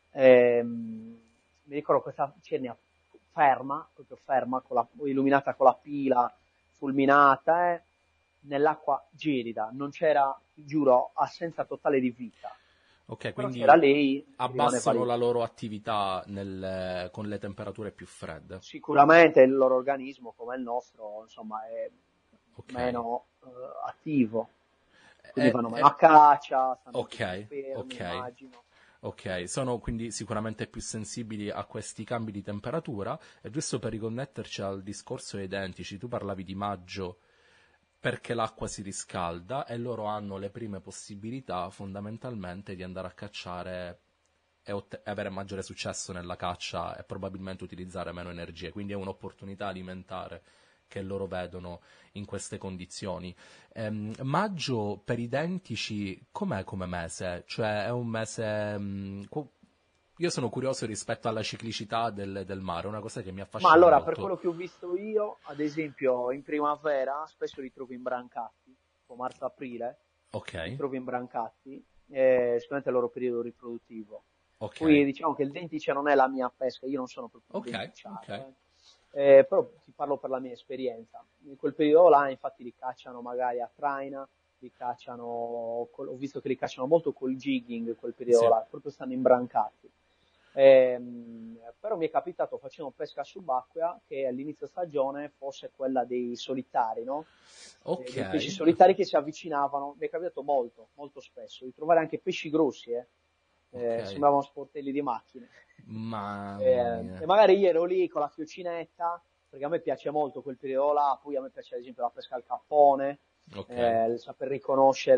[SPEAKER 3] Mi ricordo questa cernia ferma, proprio ferma, illuminata con la pila fulminata, nell'acqua gelida, non c'era, ti giuro, assenza totale di vita.
[SPEAKER 1] ok,
[SPEAKER 3] Però c'era
[SPEAKER 1] quindi
[SPEAKER 3] lei che rimaneva
[SPEAKER 1] abbassano
[SPEAKER 3] lì.
[SPEAKER 1] la loro attività con le temperature più fredde.
[SPEAKER 3] Sicuramente il loro organismo, come il nostro, insomma, è
[SPEAKER 1] Ok,
[SPEAKER 3] meno attivo, quindi
[SPEAKER 1] Eh,
[SPEAKER 3] vanno meno
[SPEAKER 1] eh,
[SPEAKER 3] a caccia, stanno un po' più
[SPEAKER 1] ok,
[SPEAKER 3] fermi,
[SPEAKER 1] ok.
[SPEAKER 3] immagino.
[SPEAKER 1] Ok, sono quindi sicuramente più sensibili a questi cambi di temperatura e giusto per riconnetterci al discorso dei identici, tu parlavi di maggio perché l'acqua si riscalda e loro hanno le prime possibilità fondamentalmente di andare a cacciare e avere maggiore successo nella caccia e probabilmente utilizzare meno energie, quindi è un'opportunità alimentare che loro vedono in queste condizioni. Maggio per identici com'è come mese? Cioè è un mese... io sono curioso rispetto alla ciclicità del mare, una cosa che mi
[SPEAKER 3] Ma
[SPEAKER 1] affascina
[SPEAKER 3] allora, per
[SPEAKER 1] molto.
[SPEAKER 3] quello che ho visto io, ad esempio, in primavera spesso li trovo imbrancati, tipo marzo-aprile,
[SPEAKER 1] Ok,
[SPEAKER 3] li trovo imbrancati, sicuramente è il loro periodo riproduttivo.
[SPEAKER 1] ok,
[SPEAKER 3] Poi diciamo che il dentice non è la mia pesca, io non sono proprio un
[SPEAKER 1] ok, ok,
[SPEAKER 3] denticiaro, però ti parlo per la mia esperienza. In quel periodo là, infatti, li cacciano magari a traina, li cacciano, ho visto che li cacciano molto col jigging, quel periodo
[SPEAKER 1] sì,
[SPEAKER 3] là, proprio stanno imbrancati. Però mi è capitato facendo pesca subacquea che all'inizio stagione fosse quella dei solitari, no?
[SPEAKER 1] ok,
[SPEAKER 3] Dei pesci solitari che si avvicinavano, mi è capitato molto, molto spesso, di trovare anche pesci grossi,
[SPEAKER 1] ok,
[SPEAKER 3] sembravano sportelli di macchine.
[SPEAKER 1] mamma
[SPEAKER 3] E
[SPEAKER 1] mia,
[SPEAKER 3] magari io ero lì con la fiocinetta, perché a me piace molto quel periodo là, poi a me piace ad esempio la pesca al cappone,
[SPEAKER 1] ok,
[SPEAKER 3] il saper riconoscere.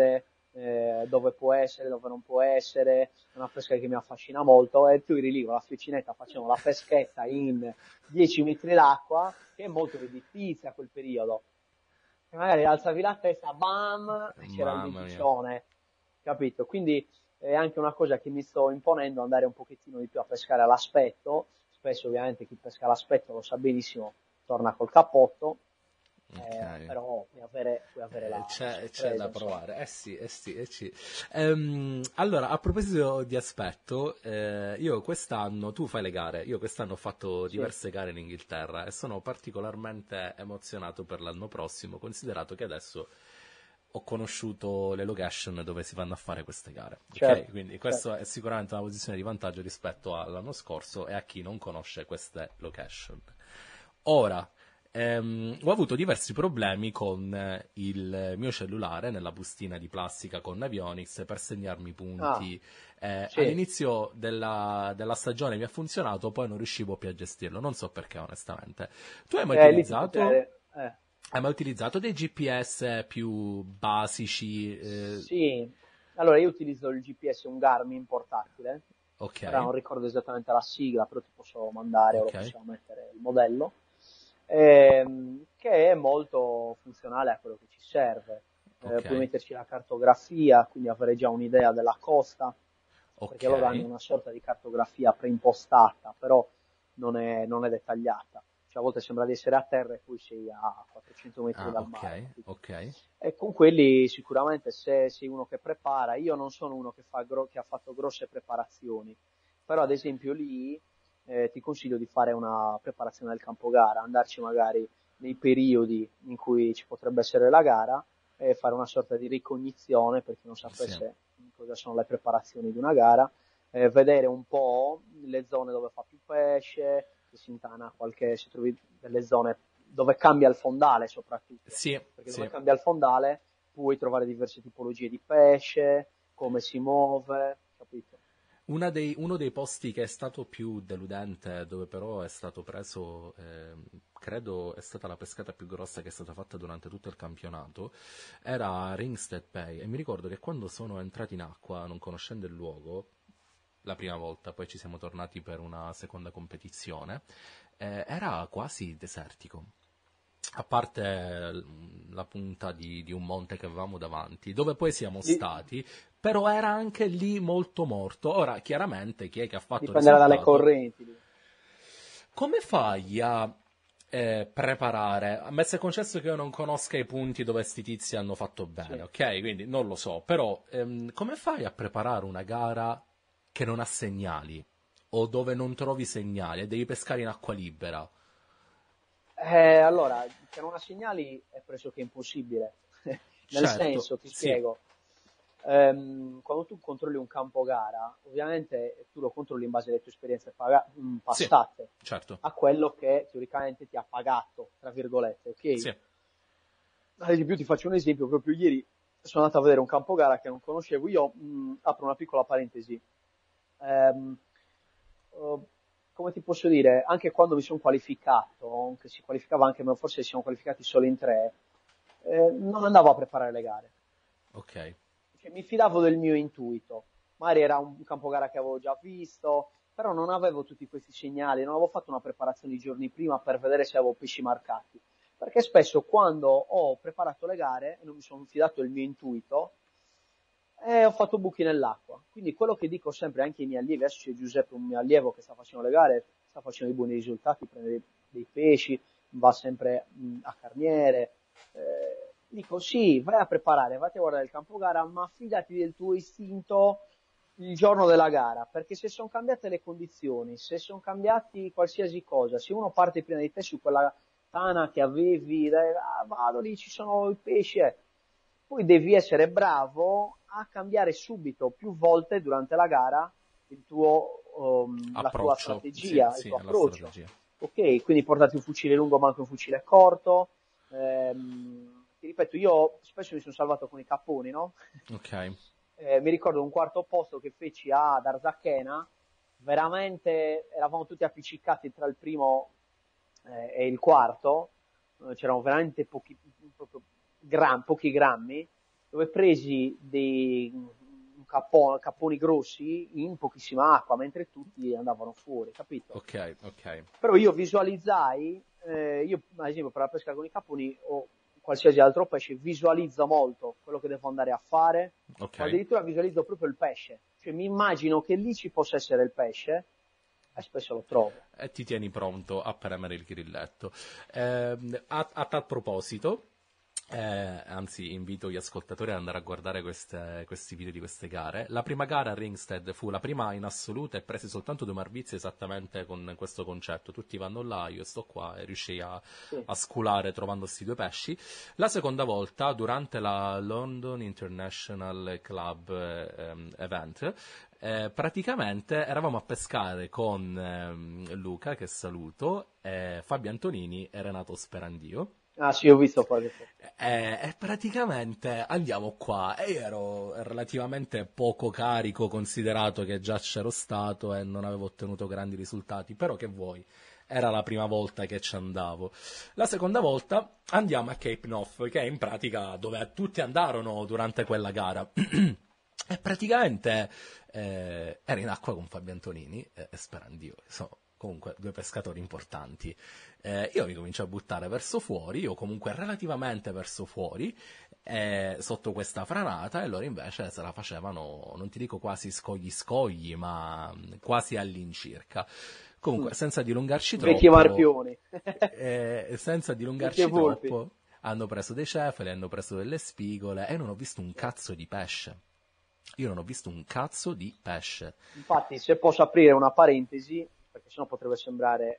[SPEAKER 3] dove può essere, dove non può essere, è una pesca che mi affascina molto, e tu eri lì con la fiocinetta, facciamo la peschetta in 10 metri d'acqua, che è molto redditizia a quel periodo, e magari alzavi la testa, bam, e c'era il
[SPEAKER 1] Mamma mia.
[SPEAKER 3] denticcione, capito? Quindi è anche una cosa che mi sto imponendo, andare un pochettino di più a pescare all'aspetto. Spesso ovviamente chi pesca all'aspetto lo sa benissimo, torna col cappotto,
[SPEAKER 1] Ok.
[SPEAKER 3] però puoi avere la
[SPEAKER 1] C'è
[SPEAKER 3] sorpresa,
[SPEAKER 1] da
[SPEAKER 3] insomma.
[SPEAKER 1] provare, eh sì, eh sì, eh sì. Allora, a proposito di aspetto, io quest'anno, tu fai le gare, io quest'anno ho fatto
[SPEAKER 3] Sì,
[SPEAKER 1] diverse gare in Inghilterra e sono particolarmente emozionato per l'anno prossimo, considerato che adesso ho conosciuto le location dove si vanno a fare queste gare, ok?
[SPEAKER 3] certo,
[SPEAKER 1] Quindi
[SPEAKER 3] certo.
[SPEAKER 1] questo è sicuramente una posizione di vantaggio rispetto all'anno scorso e a chi non conosce queste location. Ora, ho avuto diversi problemi con il mio cellulare nella bustina di plastica con Navionics per segnarmi i
[SPEAKER 3] Ah,
[SPEAKER 1] punti.
[SPEAKER 3] sì.
[SPEAKER 1] All'inizio della stagione mi ha funzionato, poi non riuscivo più a gestirlo. Non so perché, onestamente. Tu
[SPEAKER 3] Lì ti
[SPEAKER 1] hai mai utilizzato dei GPS più basici?
[SPEAKER 3] sì. Allora io utilizzo il GPS, un Garmin portatile,
[SPEAKER 1] Ok,
[SPEAKER 3] ora non ricordo esattamente la sigla, però ti posso mandare o lo
[SPEAKER 1] ok,
[SPEAKER 3] possiamo mettere il modello, che è molto funzionale a quello che ci serve.
[SPEAKER 1] ok,
[SPEAKER 3] Puoi metterci la cartografia, quindi avere già un'idea della costa, perché
[SPEAKER 1] ok.
[SPEAKER 3] loro hanno una sorta di cartografia preimpostata, però non è dettagliata. Cioè, a volte sembra di essere a terra e poi sei a 400 metri
[SPEAKER 1] Ah,
[SPEAKER 3] dal
[SPEAKER 1] ok,
[SPEAKER 3] mare, capito?
[SPEAKER 1] ok,
[SPEAKER 3] E con quelli sicuramente, se sei uno che prepara, io non sono uno che ha fatto grosse preparazioni, però ad esempio lì ti consiglio di fare una preparazione del campo gara, andarci magari nei periodi in cui ci potrebbe essere la gara e fare una sorta di ricognizione per chi non
[SPEAKER 1] sì,
[SPEAKER 3] sapesse cosa sono le preparazioni di una gara, vedere un po' le zone dove fa più pesce, se si intana se trovi delle zone dove cambia il fondale soprattutto,
[SPEAKER 1] sì,
[SPEAKER 3] perché dove
[SPEAKER 1] sì.
[SPEAKER 3] cambia il fondale puoi trovare diverse tipologie di pesce, come si muove, capito?
[SPEAKER 1] Uno dei posti che è stato più deludente, dove però è stato preso, credo è stata la pescata più grossa che è stata fatta durante tutto il campionato, era Ringstead Bay. E mi ricordo che quando sono entrati in acqua, non conoscendo il luogo, la prima volta, poi ci siamo tornati per una seconda competizione, era quasi desertico. A parte la punta di un monte che avevamo davanti, dove poi siamo
[SPEAKER 3] Di-
[SPEAKER 1] stati, però era anche lì molto morto. Ora, chiaramente, chi è che ha fatto il
[SPEAKER 3] Dipenderà dalle
[SPEAKER 1] risultato?
[SPEAKER 3] correnti lì.
[SPEAKER 1] Come fai a preparare? A me si è concesso che io non conosca i punti dove sti tizi hanno fatto bene,
[SPEAKER 3] Sì.
[SPEAKER 1] ok? Quindi non lo so, però come fai a preparare una gara che non ha segnali? O dove non trovi segnali e devi pescare in acqua libera?
[SPEAKER 3] Allora, che non ha segnali è pressoché impossibile. Nel
[SPEAKER 1] Certo,
[SPEAKER 3] senso, ti
[SPEAKER 1] sì,
[SPEAKER 3] spiego, quando tu controlli un campo gara, ovviamente tu lo controlli in base alle tue esperienze
[SPEAKER 1] sì,
[SPEAKER 3] passate,
[SPEAKER 1] certo,
[SPEAKER 3] a quello che teoricamente ti ha pagato, tra virgolette, ok?
[SPEAKER 1] sì,
[SPEAKER 3] Ad esempio, ti faccio un esempio, proprio ieri sono andato a vedere un campo gara che non conoscevo, io apro una piccola parentesi. Ehm, eh, Come ti posso dire, anche quando mi sono qualificato, che si qualificava anche, ma forse siamo qualificati solo in tre, non andavo a preparare le gare.
[SPEAKER 1] ok,
[SPEAKER 3] Cioè, mi fidavo del mio intuito. Magari era un campo gara che avevo già visto, però non avevo tutti questi segnali, non avevo fatto una preparazione i giorni prima per vedere se avevo pesci marcati. Perché spesso quando ho preparato le gare e non mi sono fidato del mio intuito, ho fatto buchi nell'acqua. Quindi quello che dico sempre anche ai miei allievi, adesso c'è Giuseppe, un mio allievo che sta facendo le gare, sta facendo dei buoni risultati, prende dei pesci, va sempre a carniere. Dico sì, vai a preparare, vai a guardare il campo gara, ma fidati del tuo istinto il giorno della gara, perché se sono cambiate le condizioni, se sono cambiati qualsiasi cosa, se uno parte prima di te su quella tana che avevi, dai, vado lì, ci sono i pesci, poi devi essere bravo a cambiare subito, più volte durante la gara, la tua
[SPEAKER 1] approccio, sì,
[SPEAKER 3] strategia, il
[SPEAKER 1] sì,
[SPEAKER 3] tuo
[SPEAKER 1] è la
[SPEAKER 3] approccio.
[SPEAKER 1] strategia,
[SPEAKER 3] Ok, quindi portati un fucile lungo ma anche un fucile corto. Ti ripeto, io spesso mi sono salvato con i capponi, no?
[SPEAKER 1] ok,
[SPEAKER 3] Mi ricordo un quarto posto che feci ad Arzachena, veramente eravamo tutti appiccicati tra il primo e il quarto, c'erano veramente pochi grammi, dove presi dei capponi grossi in pochissima acqua, mentre tutti andavano fuori, capito?
[SPEAKER 1] Ok, ok.
[SPEAKER 3] Però io visualizzai, io ad esempio per la pesca con i capponi o qualsiasi altro pesce visualizzo molto quello che devo andare a fare,
[SPEAKER 1] Ok.
[SPEAKER 3] o addirittura visualizzo proprio il pesce, cioè mi immagino che lì ci possa essere il pesce e spesso lo trovo.
[SPEAKER 1] E ti tieni pronto a premere il grilletto. A tal proposito, anzi invito gli ascoltatori ad andare a guardare questi video di queste gare. La prima gara a Ringstead fu la prima in assoluto e presi soltanto 2 Marvizie esattamente con questo concetto. Tutti vanno là, io sto qua e riuscii a sculare trovando questi 2 pesci. La seconda volta, durante la London International Club Event, praticamente eravamo a pescare con Luca, che saluto, Fabio Antonini e Renato Sperandio.
[SPEAKER 3] Ah sì, ho visto qualche foto.
[SPEAKER 1] E praticamente andiamo qua e io ero relativamente poco carico, considerato che già c'ero stato e non avevo ottenuto grandi risultati, però che vuoi, era la prima volta che ci andavo. La seconda volta andiamo a Cape North, che è in pratica dove tutti andarono durante quella gara. E praticamente ero in acqua con Fabio Antonini e Sperandio, sono comunque 2 pescatori importanti. Io mi comincio a buttare verso fuori, o comunque relativamente verso fuori, sotto questa franata, e loro invece se la facevano, non ti dico quasi scogli, ma quasi all'incirca. Comunque, senza dilungarci
[SPEAKER 3] Vecchi
[SPEAKER 1] troppo,
[SPEAKER 3] marpioni.
[SPEAKER 1] senza dilungarci troppo, hanno preso dei cefali, hanno preso delle spigole, e non ho visto un cazzo di pesce. Io non ho visto un cazzo di pesce.
[SPEAKER 3] Infatti, se posso aprire una parentesi, perché sennò potrebbe sembrare,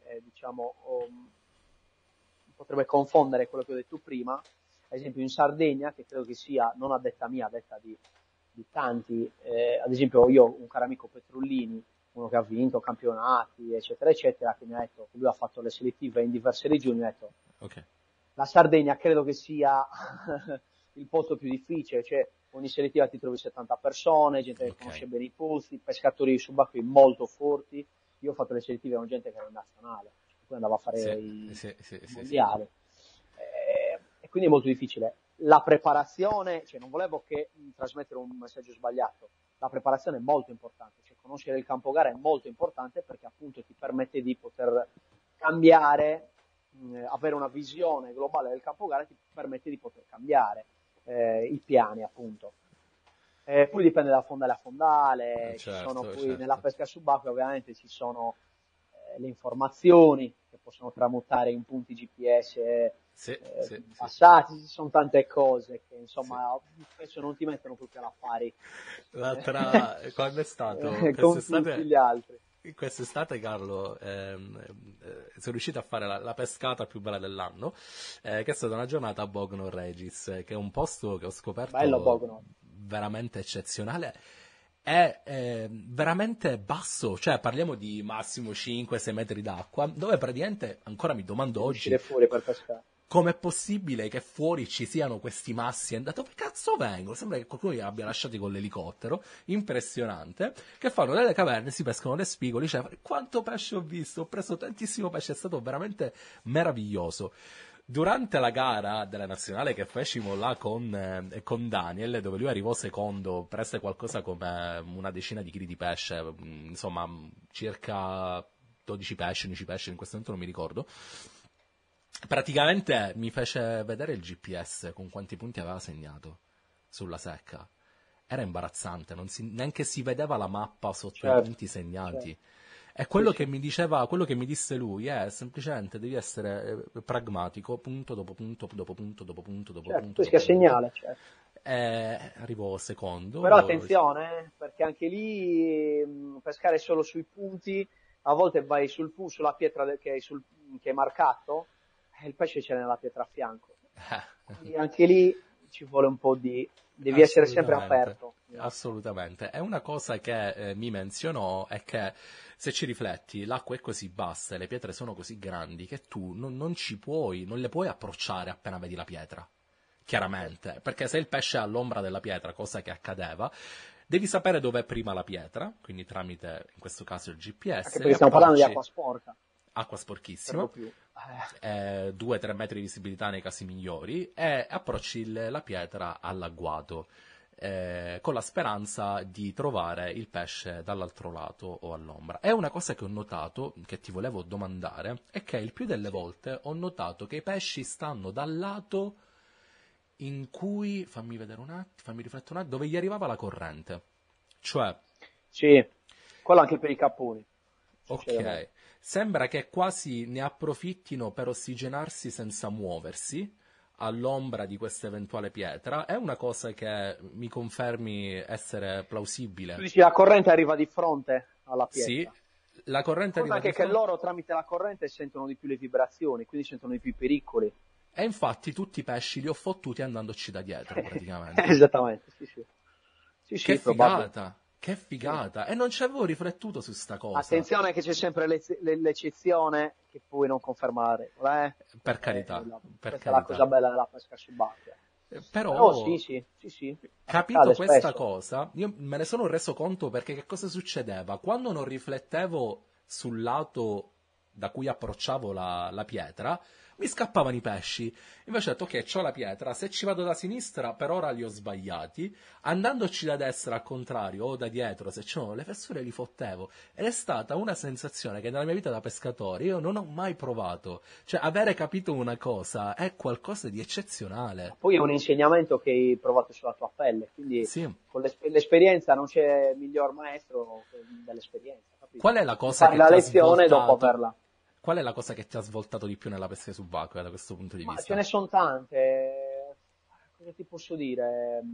[SPEAKER 3] potrebbe confondere quello che ho detto prima. Ad esempio in Sardegna, che credo che sia, non a detta mia, a detta di tanti, ad esempio io ho un caro amico Petrullini, uno che ha vinto campionati, eccetera, eccetera, che mi ha detto che lui ha fatto le selettive in diverse regioni, mi ha detto,
[SPEAKER 1] Ok.
[SPEAKER 3] la Sardegna credo che sia il posto più difficile, cioè ogni selettiva ti trovi 70 persone, gente che conosce bene i posti, pescatori subacquei molto forti. Io ho fatto le selettive con gente che era in nazionale, poi andava a fare i mondiali. E quindi è molto difficile. La preparazione, cioè non volevo che trasmettere un messaggio sbagliato, la preparazione è molto importante, cioè conoscere il campo gara è molto importante perché appunto ti permette di poter cambiare, avere una visione globale del campo gara, ti permette di poter cambiare i piani appunto. Poi dipende da fondale a fondale, ci sono poi nella pesca subacquea ovviamente ci sono le informazioni che possono tramutare in punti GPS passati, ci sono tante cose che insomma spesso non ti mettono proprio alla pari.
[SPEAKER 1] Quando è stato?
[SPEAKER 3] Con tutti gli altri.
[SPEAKER 1] Quest'estate, Carlo, sono riuscito a fare la pescata più bella dell'anno, che è stata una giornata a Bognor Regis, che è un posto che ho scoperto veramente eccezionale. È veramente basso, cioè parliamo di massimo 5-6 metri d'acqua, dove praticamente ancora mi domando oggi
[SPEAKER 3] fuori per pescare.
[SPEAKER 1] Com'è possibile che fuori ci siano questi massi? Da dove cazzo vengono? Sembra che qualcuno li abbia lasciati con l'elicottero. Impressionante. Che fanno delle caverne, si pescano le spigoli. Cioè, quanto pesce ho visto? Ho preso tantissimo pesce, è stato veramente meraviglioso. Durante la gara della nazionale che fecimo là con Daniel, dove lui arrivò secondo, prese qualcosa come una decina di chili di pesce, insomma, circa 12 pesci, 11 pesci, in questo momento non mi ricordo. Praticamente mi fece vedere il GPS con quanti punti aveva segnato sulla secca. Era imbarazzante, neanche si vedeva la mappa sotto i punti segnati. Certo. E quello che mi diceva, quello che mi disse lui è semplicemente devi essere pragmatico, punto dopo punto dopo punto dopo punto dopo punto.
[SPEAKER 3] Pesca segnale, certo.
[SPEAKER 1] Arrivo secondo.
[SPEAKER 3] Però attenzione, perché anche lì pescare solo sui punti, a volte vai sulla pietra che è marcato, e il pesce c'è nella pietra a fianco. Quindi anche lì ci vuole un po' devi essere sempre aperto.
[SPEAKER 1] Assolutamente. È una cosa che mi menzionò è che se ci rifletti, l'acqua è così bassa e le pietre sono così grandi che tu non le puoi approcciare appena vedi la pietra. Chiaramente, perché se il pesce è all'ombra della pietra, cosa che accadeva, devi sapere dove è prima la pietra, quindi tramite in questo caso il GPS.
[SPEAKER 3] Anche perché stiamo parlando di acqua sporca.
[SPEAKER 1] acqua sporchissima,
[SPEAKER 3] più.
[SPEAKER 1] 2-3 metri di visibilità nei casi migliori, e approcci la pietra all'agguato, con la speranza di trovare il pesce dall'altro lato o all'ombra. È una cosa che ho notato, che ti volevo domandare, è che il più delle volte ho notato che i pesci stanno dal lato in cui, fammi vedere un attimo, fammi riflettere un attimo, dove gli arrivava la corrente. Cioè,
[SPEAKER 3] Sì, quello anche per i capponi.
[SPEAKER 1] ok, sembra che quasi ne approfittino per ossigenarsi senza muoversi all'ombra di questa eventuale pietra. È una cosa che mi confermi essere plausibile?
[SPEAKER 3] Tu dici la corrente arriva di fronte alla pietra.
[SPEAKER 1] Sì, la corrente arriva
[SPEAKER 3] Anche
[SPEAKER 1] di
[SPEAKER 3] che
[SPEAKER 1] fronte.
[SPEAKER 3] loro tramite la corrente sentono di più le vibrazioni, quindi sentono di più i pericoli.
[SPEAKER 1] E infatti tutti i pesci li ho fottuti andandoci da dietro, praticamente.
[SPEAKER 3] Esattamente, sì.
[SPEAKER 1] Che
[SPEAKER 3] probabile.
[SPEAKER 1] figata, che figata. E non ci avevo riflettuto su sta cosa.
[SPEAKER 3] Attenzione che c'è sempre l'eccezione che puoi non confermare.
[SPEAKER 1] Per carità, per
[SPEAKER 3] Questa è la cosa bella della pesca subacquea.
[SPEAKER 1] Però
[SPEAKER 3] sì.
[SPEAKER 1] Capito
[SPEAKER 3] Accade
[SPEAKER 1] questa
[SPEAKER 3] spesso.
[SPEAKER 1] cosa, io me ne sono reso conto perché che cosa succedeva? Quando non riflettevo sul lato da cui approcciavo la pietra, mi scappavano i pesci. Invece ho detto, ok, c'ho la pietra, se ci vado da sinistra per ora li ho sbagliati, andandoci da destra al contrario o da dietro, se c'erano le fessure li fottevo. Ed è stata una sensazione che nella mia vita da pescatore io non ho mai provato. Cioè, avere capito una cosa è qualcosa di eccezionale.
[SPEAKER 3] Poi è un insegnamento che hai provato sulla tua pelle, quindi
[SPEAKER 1] Sì.
[SPEAKER 3] con l'esperienza non c'è miglior maestro dell'esperienza. Capito?
[SPEAKER 1] Qual è la cosa
[SPEAKER 3] Fare
[SPEAKER 1] che
[SPEAKER 3] la
[SPEAKER 1] ti ha
[SPEAKER 3] lezione dopo
[SPEAKER 1] svoltato?
[SPEAKER 3] averla.
[SPEAKER 1] Qual è la cosa che ti ha svoltato di più nella pesca subacquea da questo punto di
[SPEAKER 3] Ma
[SPEAKER 1] vista?
[SPEAKER 3] ce ne sono tante. Cosa ti posso dire?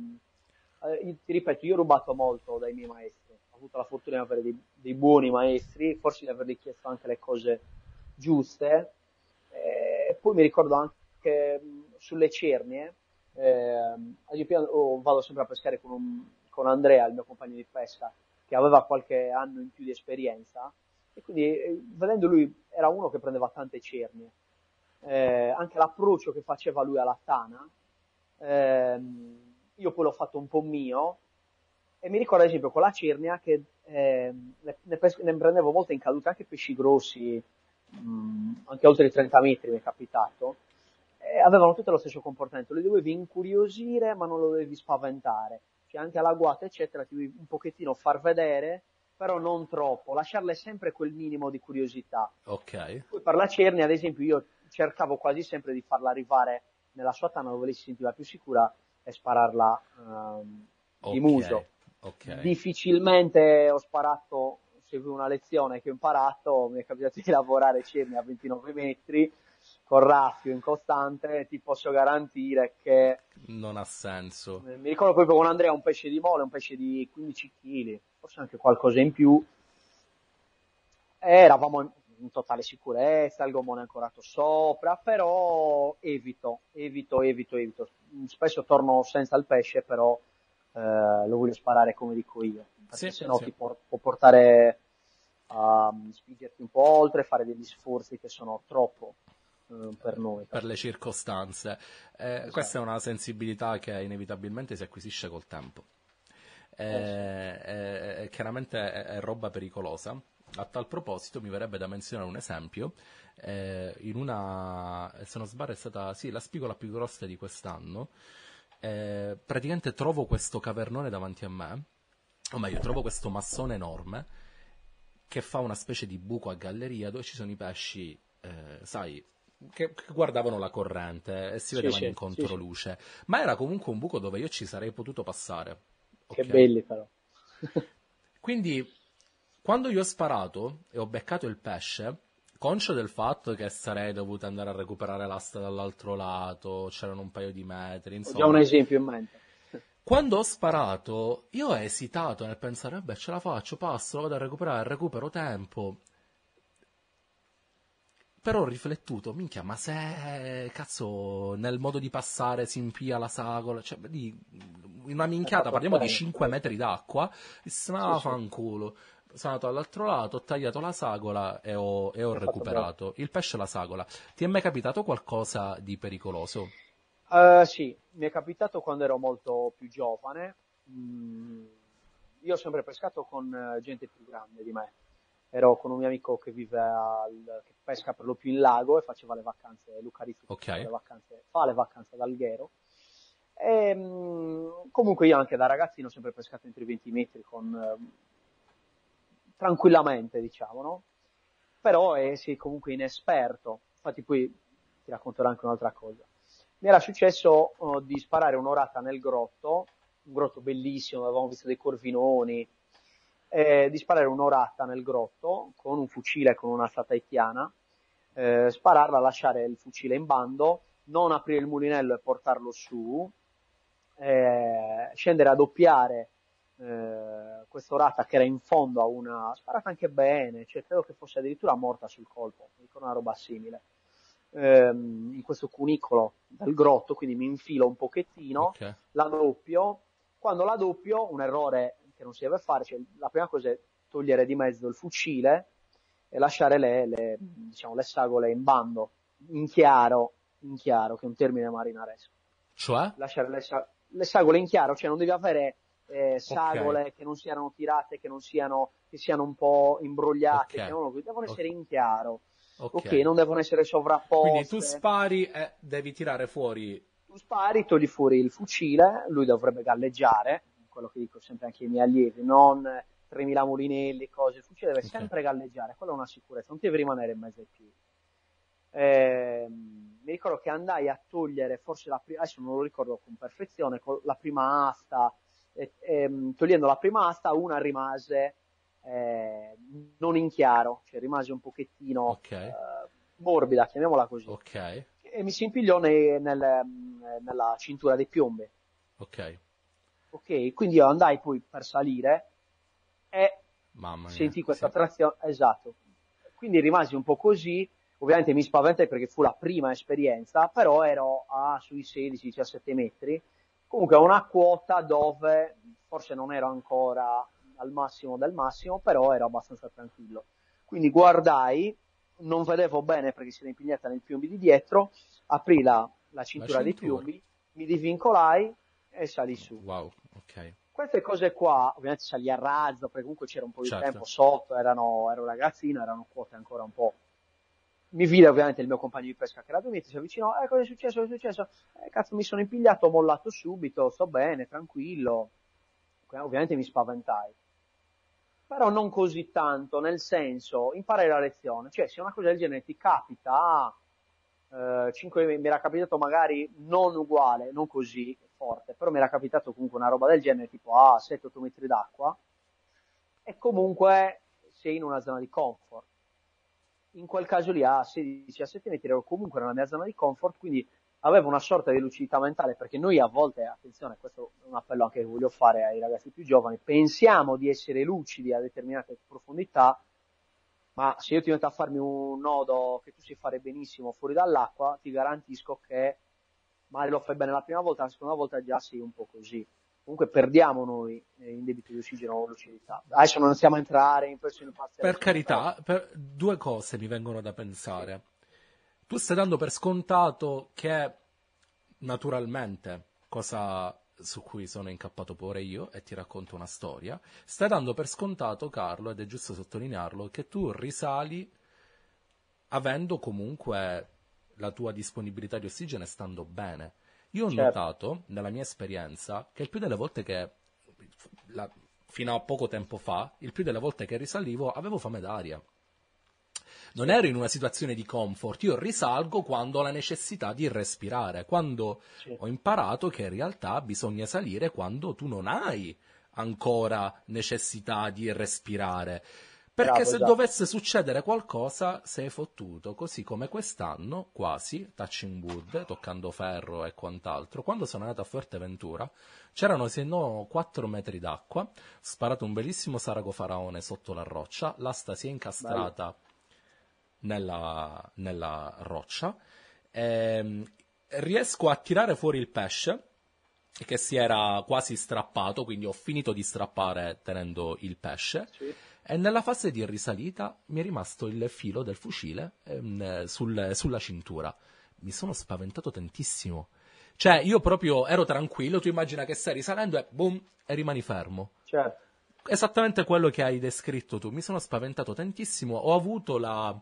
[SPEAKER 3] Ti ripeto, io ho rubato molto dai miei maestri. Ho avuto la fortuna di avere dei buoni maestri, forse di avergli chiesto anche le cose giuste. Poi mi ricordo anche sulle cernie. Ad esempio, vado sempre a pescare con Andrea, il mio compagno di pesca, che aveva qualche anno in più di esperienza. E quindi, vedendo lui, era uno che prendeva tante cernie. Anche l'approccio che faceva lui alla tana, io poi l'ho fatto un po' mio, e mi ricordo ad esempio con la cernia che ne prendevo molte in caduta, anche pesci grossi, anche oltre i 30 metri mi è capitato, avevano tutto lo stesso comportamento, li dovevi incuriosire ma non lo dovevi spaventare, cioè anche all'agguato eccetera ti devi un pochettino far vedere, però non troppo, lasciarle sempre quel minimo di curiosità.
[SPEAKER 1] Ok.
[SPEAKER 3] Poi per la cernia, ad esempio, io cercavo quasi sempre di farla arrivare nella sua tana dove lei si sentiva più sicura e spararla di muso.
[SPEAKER 1] Ok.
[SPEAKER 3] Difficilmente ho sparato, seguivo una lezione che ho imparato, mi è capitato di lavorare cernia a 29 metri, con raffio incostante, ti posso garantire che...
[SPEAKER 1] Non ha senso.
[SPEAKER 3] Mi ricordo proprio con Andrea un pesce di mole, un pesce di 15 kg, forse anche qualcosa in più. Eravamo in totale sicurezza, il gommone ancorato sopra, però evito. Spesso torno senza il pesce, però lo voglio sparare come dico io, perché sennò ti può portare a spingerti un po' oltre, fare degli sforzi che sono troppo per noi.
[SPEAKER 1] Per le circostanze. Esatto. Questa è una sensibilità che inevitabilmente si acquisisce col tempo. Chiaramente è roba pericolosa. A tal proposito mi verrebbe da menzionare un esempio, in una, se non sbaglio è stata, sì, la spigola più grossa di quest'anno, praticamente trovo questo cavernone davanti a me, o meglio, trovo questo massone enorme, che fa una specie di buco a galleria dove ci sono i pesci, sai, che guardavano la corrente e si vedevano in controluce, ma era comunque un buco dove io ci sarei potuto passare.
[SPEAKER 3] Che belli però.
[SPEAKER 1] Quindi quando io ho sparato e ho beccato il pesce, conscio del fatto che sarei dovuto andare a recuperare l'asta dall'altro lato, c'erano un paio di metri, insomma.
[SPEAKER 3] Ho già un esempio in mente.
[SPEAKER 1] Quando ho sparato, io ho esitato nel pensare, vabbè, ce la faccio, passo, vado a recuperare, recupero tempo. Però ho riflettuto, minchia, ma se, cazzo, nel modo di passare si impia la sagola, cioè, in una minchiata, parliamo di 5 metri d'acqua, e se no, fanculo. Sono andato all'altro lato, ho tagliato la sagola e ho recuperato il pesce e la sagola. Ti è mai capitato qualcosa di pericoloso?
[SPEAKER 3] Sì, mi è capitato quando ero molto più giovane. Io ho sempre pescato con gente più grande di me. ero con un mio amico che che pesca per lo più in lago e faceva le vacanze, Luca Rizzuto fa le vacanze ad Alghero. E, comunque io anche da ragazzino ho sempre pescato entro i 20 metri tranquillamente, diciamo, no? Però sei comunque inesperto. Infatti poi ti racconterò anche un'altra cosa. Mi era successo di sparare un'orata nel grotto, un grotto bellissimo, avevamo visto dei corvinoni, di sparare un'orata nel grotto con un fucile, con una haitiana, spararla, lasciare il fucile in bando, non aprire il mulinello e portarlo su, scendere a doppiare quest'orata che era in fondo a una, sparata anche bene, cioè credo che fosse addirittura morta sul colpo, mi ricordo una roba simile, in questo cunicolo del grotto, quindi mi infilo un pochettino, la doppio. Quando la doppio, un errore che non si deve fare, cioè la prima cosa è togliere di mezzo il fucile e lasciare le sagole in bando, in chiaro, che è un termine marinaresco.
[SPEAKER 1] Cioè?
[SPEAKER 3] Lasciare le sagole in chiaro, cioè non devi avere sagole che non siano tirate, che siano un po' imbrogliate, devono essere in chiaro. Ok, non devono essere sovrapposte.
[SPEAKER 1] Quindi tu spari e devi tirare fuori.
[SPEAKER 3] Tu spari, togli fuori il fucile, lui dovrebbe galleggiare, quello che dico sempre anche ai miei allievi, non 3.000 mulinelli, cose, il fucile deve sempre galleggiare, quella è una sicurezza, non deve rimanere in mezzo ai piedi. Mi ricordo che andai a togliere, forse adesso non lo ricordo con perfezione, con la prima asta, togliendo la prima asta, una rimase non in chiaro, cioè rimase un pochettino morbida, chiamiamola così. E mi si impigliò nella cintura dei piombi. Ok, quindi io andai poi per salire e sentii questa trazione, esatto. Quindi rimasi un po' così, ovviamente mi spaventai perché fu la prima esperienza, però ero sui 16-17 metri, comunque a una quota dove forse non ero ancora al massimo del massimo, però ero abbastanza tranquillo. Quindi guardai, non vedevo bene perché si era impigliata nei piombi di dietro, aprì la cintura dei piombi, mi divincolai e salì su.
[SPEAKER 1] Wow, ok.
[SPEAKER 3] Queste cose qua, ovviamente salì a razzo, perché comunque c'era un po' di tempo sotto, ero ragazzino, erano quote ancora un po'. Mi vide ovviamente il mio compagno di pesca che era dormito, si avvicinò, cosa è successo? Cazzo, mi sono impigliato, ho mollato subito, sto bene, tranquillo. Ovviamente mi spaventai. Però non così tanto, nel senso, imparai la lezione, cioè se una cosa del genere ti capita, mi era capitato magari non uguale, non così forte, però mi era capitato comunque una roba del genere, tipo 7-8 metri d'acqua, e comunque sei in una zona di comfort. In quel caso lì a 16-17 metri ero comunque nella mia zona di comfort, quindi avevo una sorta di lucidità mentale, perché noi a volte, attenzione, questo è un appello anche che voglio fare ai ragazzi più giovani, pensiamo di essere lucidi a determinate profondità, ma se io ti metto a farmi un nodo che tu sai fare benissimo fuori dall'acqua, ti garantisco che magari lo fai bene la prima volta, la seconda volta già sei un po' così. Comunque perdiamo noi in debito di ossigeno o lucidità. Adesso non stiamo a entrare in persone pazzesche.
[SPEAKER 1] Per carità, due cose mi vengono da pensare. Tu stai dando per scontato che, naturalmente, cosa su cui sono incappato pure io, e ti racconto una storia, stai dando per scontato, Carlo, ed è giusto sottolinearlo, che tu risali avendo comunque la tua disponibilità di ossigeno e stando bene. Io ho notato, nella mia esperienza, che il più delle volte che, fino a poco tempo fa, il più delle volte che risalivo avevo fame d'aria. Non ero in una situazione di comfort, io risalgo quando ho la necessità di respirare, quando ho imparato che in realtà bisogna salire quando tu non hai ancora necessità di respirare. Perché se dovesse succedere qualcosa sei fottuto, così come quest'anno, quasi, touching wood, toccando ferro e quant'altro, quando sono andato a Fuerteventura c'erano se no 4 metri d'acqua, ho sparato un bellissimo sarago faraone sotto la roccia, l'asta si è incastrata nella roccia, riesco a tirare fuori il pesce che si era quasi strappato, quindi ho finito di strappare tenendo il pesce. E nella fase di risalita mi è rimasto il filo del fucile sulla cintura. Mi sono spaventato tantissimo. Cioè, io proprio ero tranquillo, tu immagina che stai risalendo e boom, e rimani fermo.
[SPEAKER 3] Certo.
[SPEAKER 1] esattamente quello che hai descritto tu. Mi sono spaventato tantissimo, ho avuto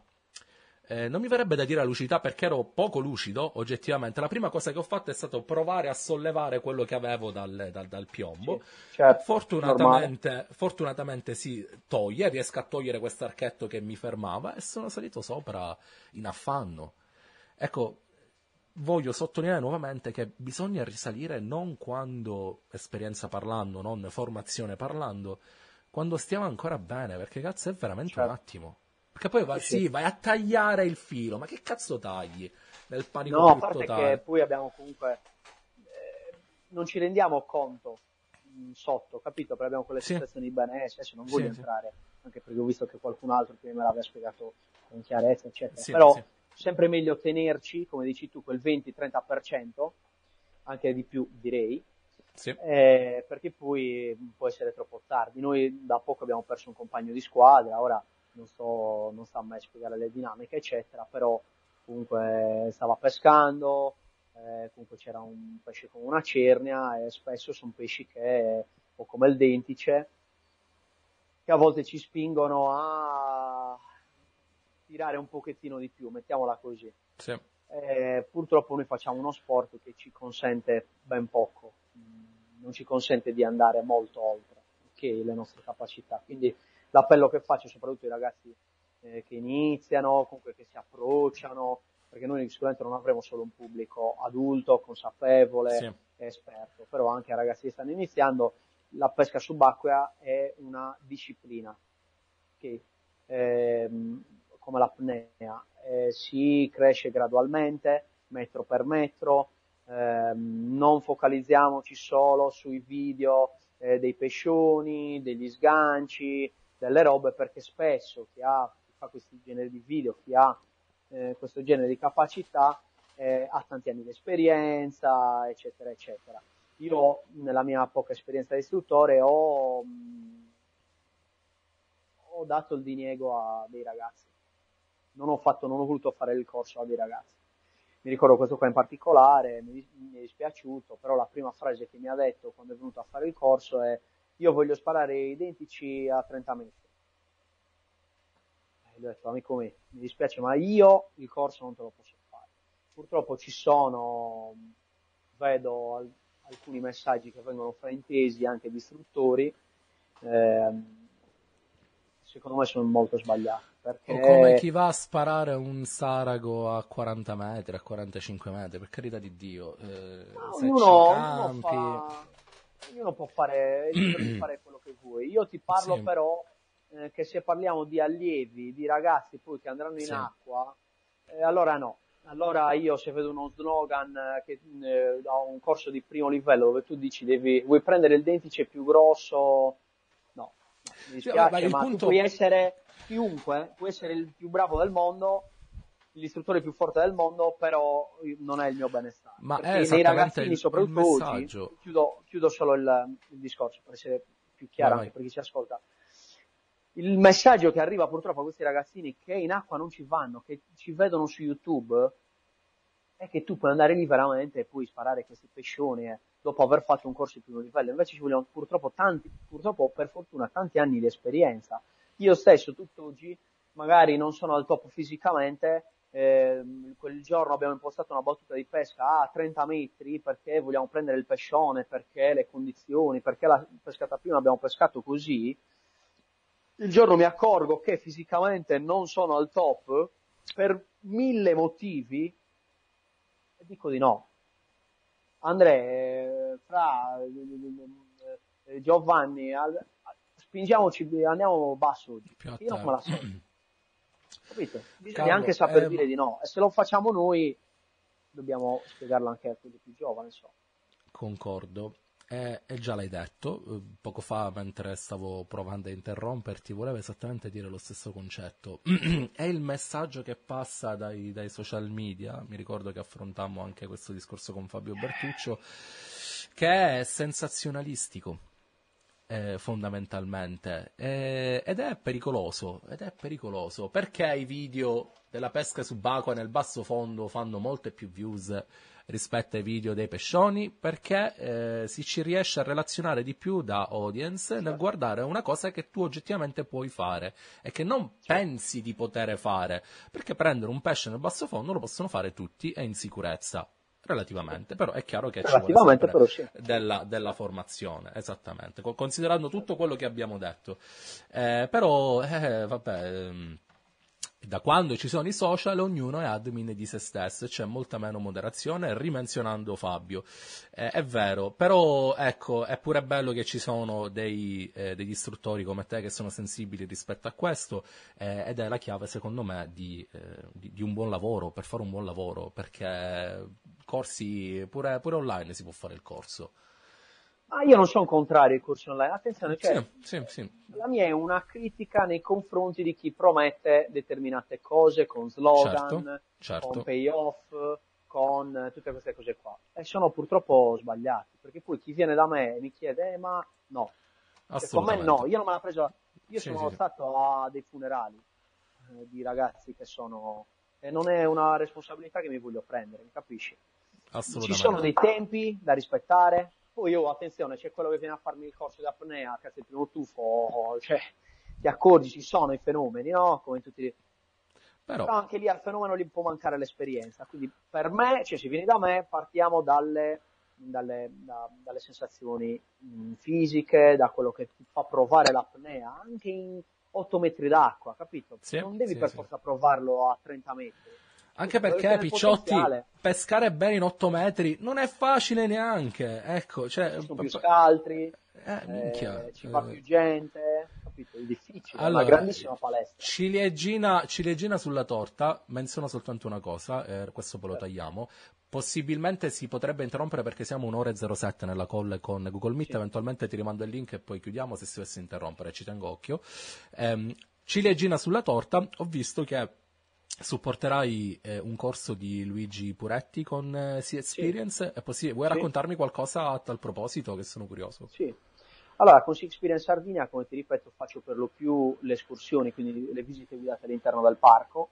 [SPEAKER 1] non mi verrebbe da dire la lucidità perché ero poco lucido, oggettivamente. La prima cosa che ho fatto è stato provare a sollevare quello che avevo dal piombo.
[SPEAKER 3] Sì, certo, normale.
[SPEAKER 1] Fortunatamente si toglie, riesco a togliere questo archetto che mi fermava e sono salito sopra in affanno. Ecco, voglio sottolineare nuovamente che bisogna risalire non quando, esperienza parlando, non formazione parlando, quando stiamo ancora bene, perché cazzo è veramente un
[SPEAKER 3] Certo.
[SPEAKER 1] attimo. Perché poi
[SPEAKER 3] Sì, sì.
[SPEAKER 1] vai a tagliare il filo, ma che cazzo tagli? Nel panico
[SPEAKER 3] No, a
[SPEAKER 1] più
[SPEAKER 3] parte che
[SPEAKER 1] totale.
[SPEAKER 3] poi abbiamo comunque, non ci rendiamo conto sotto, capito? Perché abbiamo quelle
[SPEAKER 1] Sì,
[SPEAKER 3] sensazioni di benessere, adesso non voglio
[SPEAKER 1] sì, sì,
[SPEAKER 3] entrare, anche perché ho visto che qualcun altro prima me l'aveva spiegato con chiarezza, eccetera.
[SPEAKER 1] sì,
[SPEAKER 3] Però
[SPEAKER 1] sì,
[SPEAKER 3] sempre meglio tenerci, come dici tu, quel 20-30%, anche di più direi,
[SPEAKER 1] sì,
[SPEAKER 3] perché poi può essere troppo tardi. Noi da poco abbiamo perso un compagno di squadra, ora non sto a me spiegare le dinamiche, eccetera, però comunque stava pescando, comunque c'era un pesce con una cernia e spesso sono pesci che, o come il dentice, che a volte ci spingono a tirare un pochettino di più, mettiamola così.
[SPEAKER 1] sì.
[SPEAKER 3] Purtroppo noi facciamo uno sport che ci consente ben poco, non ci consente di andare molto oltre che le nostre capacità. Quindi l'appello che faccio soprattutto ai ragazzi che iniziano, comunque che si approcciano, perché noi sicuramente non avremo solo un pubblico adulto, consapevole,
[SPEAKER 1] Sì.
[SPEAKER 3] esperto, però anche a ragazzi che stanno iniziando, la pesca subacquea è una disciplina che come l'apnea si cresce gradualmente, metro per metro, non focalizziamoci solo sui video dei pescioni, degli sganci, delle robe, perché spesso chi fa questi generi di video, chi ha questo genere di capacità, ha tanti anni di esperienza, eccetera, eccetera. Io, nella mia poca esperienza di istruttore, ho dato il diniego a dei ragazzi. Non ho voluto fare il corso a dei ragazzi. Mi ricordo questo qua in particolare, mi è dispiaciuto, però la prima frase che mi ha detto quando è venuto a fare il corso è: io voglio sparare identici a 30 metri. E gli ho detto: amico mio, mi dispiace, ma io il corso non te lo posso fare. Purtroppo vedo alcuni messaggi che vengono fraintesi anche di istruttori, secondo me sono molto sbagliati,
[SPEAKER 1] O come
[SPEAKER 3] perché
[SPEAKER 1] chi va a sparare un sarago a 40 metri, a 45 metri, per carità di Dio. Se ci campi...
[SPEAKER 3] ognuno può fare, è libero di fare quello che vuoi. Io ti parlo
[SPEAKER 1] Sì,
[SPEAKER 3] però che se parliamo di allievi, di ragazzi poi che andranno in
[SPEAKER 1] sì.
[SPEAKER 3] acqua, allora no. Allora io se vedo uno slogan che ha un corso di primo livello dove tu dici vuoi prendere il dentice più grosso, no, mi
[SPEAKER 1] Sì, vabbè, ma
[SPEAKER 3] dispiace,
[SPEAKER 1] il
[SPEAKER 3] ma tu puoi
[SPEAKER 1] punto...
[SPEAKER 3] essere chiunque, puoi essere il più bravo del mondo, l'istruttore più forte del mondo, però non è il mio benestare.
[SPEAKER 1] Ma è
[SPEAKER 3] Perché nei
[SPEAKER 1] esattamente
[SPEAKER 3] ragazzini,
[SPEAKER 1] il
[SPEAKER 3] soprattutto oggi,
[SPEAKER 1] messaggio.
[SPEAKER 3] chiudo solo il discorso per essere più
[SPEAKER 1] Vai,
[SPEAKER 3] chiaro anche
[SPEAKER 1] vai.
[SPEAKER 3] per chi ci ascolta. Il messaggio che arriva purtroppo a questi ragazzini che in acqua non ci vanno, che ci vedono su YouTube, è che tu puoi andare lì veramente e puoi sparare questi pescioni dopo aver fatto un corso di primo livello. Invece ci vogliono purtroppo per fortuna tanti anni di esperienza. Io stesso tutt'oggi magari non sono al top fisicamente, quel giorno abbiamo impostato una battuta di pesca a 30 metri perché vogliamo prendere il pescione, perché le condizioni, perché la pescata prima abbiamo pescato così. Il giorno mi accorgo che fisicamente non sono al top per mille motivi e dico di no. Andrea, Fra, Giovanni, spingiamoci, andiamo basso oggi,
[SPEAKER 1] Più a
[SPEAKER 3] perché io non me
[SPEAKER 1] terra.
[SPEAKER 3] la sento. Capito? Bisogna anche
[SPEAKER 1] Carlo,
[SPEAKER 3] saper dire di no. E se lo facciamo noi, dobbiamo spiegarlo anche a quelli più giovani, insomma.
[SPEAKER 1] concordo. E già l'hai detto, poco fa mentre stavo provando a interromperti, volevo esattamente dire lo stesso concetto. È il messaggio che passa dai social media, mi ricordo che affrontammo anche questo discorso con Fabio Bertuccio, che è sensazionalistico. fondamentalmente, ed è pericoloso, perché i video della pesca subacquea nel basso fondo fanno molte più views rispetto ai video dei pescioni, perché si ci riesce a relazionare di più da audience nel guardare una cosa che tu oggettivamente puoi fare e che non pensi di poter fare, perché prendere un pesce nel basso fondo lo possono fare tutti e in sicurezza. Relativamente, però è chiaro che ci vuole sempre
[SPEAKER 3] però sì.
[SPEAKER 1] della formazione, esattamente, considerando tutto quello che abbiamo detto. Però, vabbè, da quando ci sono i social ognuno è admin di se stesso e c'è molta meno moderazione, rimenzionando Fabio. È vero, però ecco, è pure bello che ci sono degli istruttori come te che sono sensibili rispetto a questo, ed è la chiave secondo me di un buon lavoro, per fare un buon lavoro, perché corsi pure online si può fare il corso.
[SPEAKER 3] Ma io non sono contrario ai corsi online, attenzione, cioè,
[SPEAKER 1] Sì.
[SPEAKER 3] la mia è una critica nei confronti di chi promette determinate cose con slogan,
[SPEAKER 1] Certo.
[SPEAKER 3] con payoff, con tutte queste cose qua. E sono purtroppo sbagliati, perché poi chi viene da me e mi chiede, ma no. Secondo me no, io non me la preso, io sono stato a dei funerali di ragazzi che sono, e non è una responsabilità che mi voglio prendere, mi capisci?
[SPEAKER 1] Assolutamente.
[SPEAKER 3] Ci sono dei tempi da rispettare. Poi attenzione, c'è quello che viene a farmi il corso di apnea, che è il primo tuffo, cioè, ti accorgi, ci sono i fenomeni, no? Come tutti. Però anche lì al fenomeno gli può mancare l'esperienza. Quindi per me, cioè se vieni da me, partiamo dalle sensazioni fisiche, da quello che ti fa provare l'apnea, anche in 8 metri d'acqua, capito? Non devi per forza provarlo a 30 metri.
[SPEAKER 1] Anche perché, Picciotti, pescare bene in 8 metri non è facile neanche, ecco, cioè...
[SPEAKER 3] Ci sono più scaltri,
[SPEAKER 1] minchia,
[SPEAKER 3] ci va più gente, capito? È difficile,
[SPEAKER 1] allora,
[SPEAKER 3] è una grandissima palestra.
[SPEAKER 1] Ciliegina sulla torta, menziona soltanto una cosa, questo poi lo tagliamo, possibilmente si potrebbe interrompere perché siamo 1:07 nella call con Google Meet, eventualmente ti rimando il link e poi chiudiamo se si dovesse interrompere, ci tengo occhio. Ciliegina sulla torta, ho visto che supporterai un corso di Luigi Puretti con Sea Experience. Vuoi raccontarmi qualcosa a tal proposito, che sono curioso?
[SPEAKER 3] Sì. Allora, con Sea Experience Sardinia, come ti ripeto, faccio per lo più le escursioni, quindi le visite guidate all'interno del parco,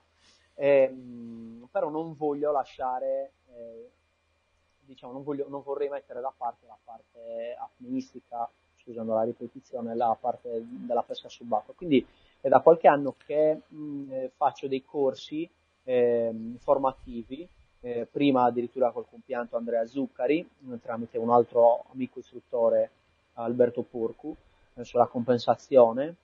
[SPEAKER 3] però non voglio lasciare, diciamo, non vorrei mettere da parte la parte apneistica, scusando la ripetizione, la parte della pesca subacquea. Quindi è da qualche anno che faccio dei corsi formativi, prima addirittura col compianto Andrea Zuccari, tramite un altro amico istruttore, Alberto Porcu, sulla compensazione,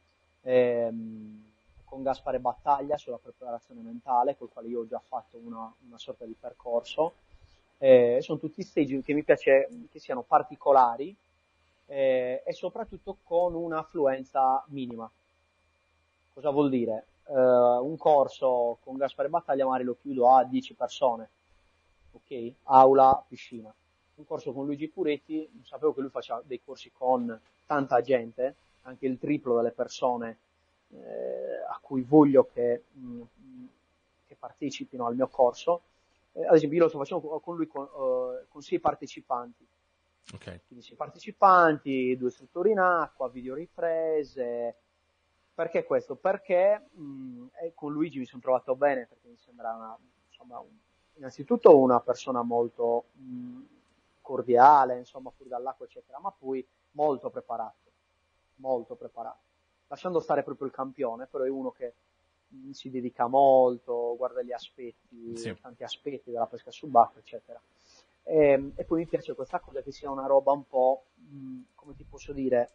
[SPEAKER 3] con Gaspare Battaglia sulla preparazione mentale, col quale io ho già fatto una sorta di percorso. Sono tutti stage che mi piace che siano particolari e soprattutto con un'affluenza minima. Cosa vuol dire? Un corso con Gaspare Battaglia magari lo chiudo a 10 persone, ok? Aula, piscina. Un corso con Luigi Puretti, sapevo che lui faceva dei corsi con tanta gente, anche il triplo delle persone a cui voglio che partecipino al mio corso. Ad esempio io lo sto facendo con lui con 6 partecipanti.
[SPEAKER 1] Okay.
[SPEAKER 3] Quindi 6 partecipanti, 2 istruttori in acqua, video riprese. Perché questo? Perché con Luigi mi sono trovato bene, perché mi sembra innanzitutto una persona molto cordiale, insomma, fuori dall'acqua, eccetera, ma poi molto preparato, lasciando stare proprio il campione, però è uno che si dedica molto, guarda gli aspetti, tanti aspetti della pesca subacquea, eccetera. E poi mi piace questa cosa che sia una roba un po', come ti posso dire,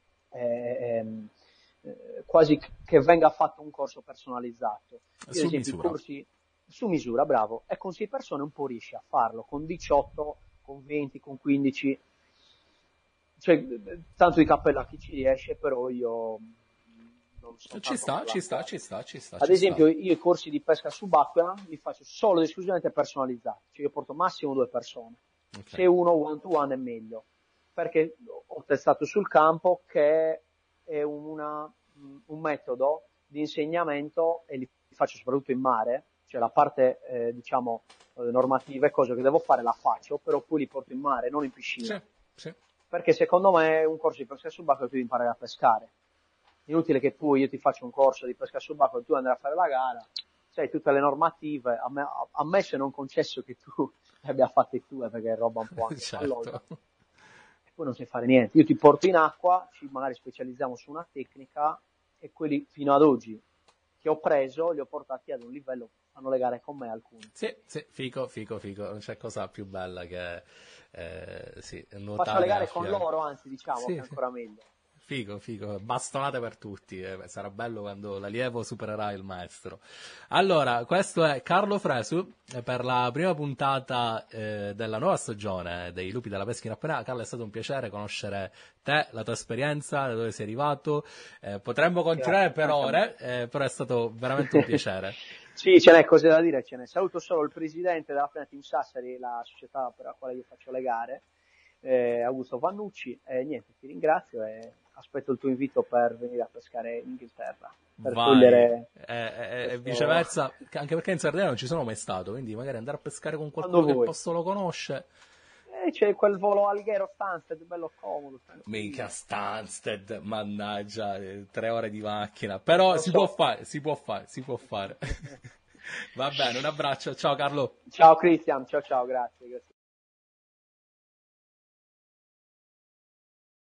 [SPEAKER 3] quasi che venga fatto un corso personalizzato. Io, ad esempio, i corsi su misura, bravo, e con 6 persone un po' riesci a farlo, con 18, con 20, con 15, cioè tanto di cappello a chi ci riesce, però io non so.
[SPEAKER 1] Ci sta.
[SPEAKER 3] Ad esempio, io i corsi di pesca subacquea li faccio solo ed esclusivamente personalizzati, cioè io porto massimo 2 persone, se uno one to one è meglio, perché ho testato sul campo che è un metodo di insegnamento, e li faccio soprattutto in mare, cioè la parte normativa e cose che devo fare la faccio, però poi li porto in mare, non in piscina.
[SPEAKER 1] Sì.
[SPEAKER 3] perché secondo me un corso di pesca subacquea tu devi imparare a pescare. Inutile che io ti faccio un corso di pesca subacquea e tu andrai a fare la gara, sai, tutte le normative, ammesso e non concesso che tu le abbia fatte tue, perché è roba un po' anche fallosa. E poi non sai fare niente. Io ti porto in acqua, magari specializziamo su una tecnica, e quelli fino ad oggi che ho preso li ho portati ad un livello, fanno le gare con me alcuni.
[SPEAKER 1] Sì, fico, non c'è cosa più bella che nuotare.
[SPEAKER 3] Faccio le gare con loro, anzi, diciamo, che è ancora meglio.
[SPEAKER 1] Figo, bastonate per tutti, sarà bello quando l'allievo supererà il maestro. Allora, questo è Carlo Fresu per la prima puntata della nuova stagione dei Lupi della Pesca in Apnea. Carlo, è stato un piacere conoscere te, la tua esperienza, da dove sei arrivato. Potremmo continuare per ore, però è stato veramente un piacere.
[SPEAKER 3] Sì, ce n'è cose da dire, ce n'è. Saluto solo il presidente della Apnea Team Sassari, la società per la quale io faccio le gare, Augusto Vannucci, e niente, ti ringrazio e aspetto il tuo invito per venire a pescare in Inghilterra, per togliere
[SPEAKER 1] e viceversa, anche perché in Sardegna non ci sono mai stato, quindi magari andare a pescare con qualcuno che il posto lo conosce.
[SPEAKER 3] C'è quel volo Alghero-Stansted, bello comodo.
[SPEAKER 1] Minchia, Stansted, mannaggia, 3 ore di macchina, però si può fare. Va bene, un abbraccio, ciao Carlo.
[SPEAKER 3] Ciao Cristian, ciao, grazie.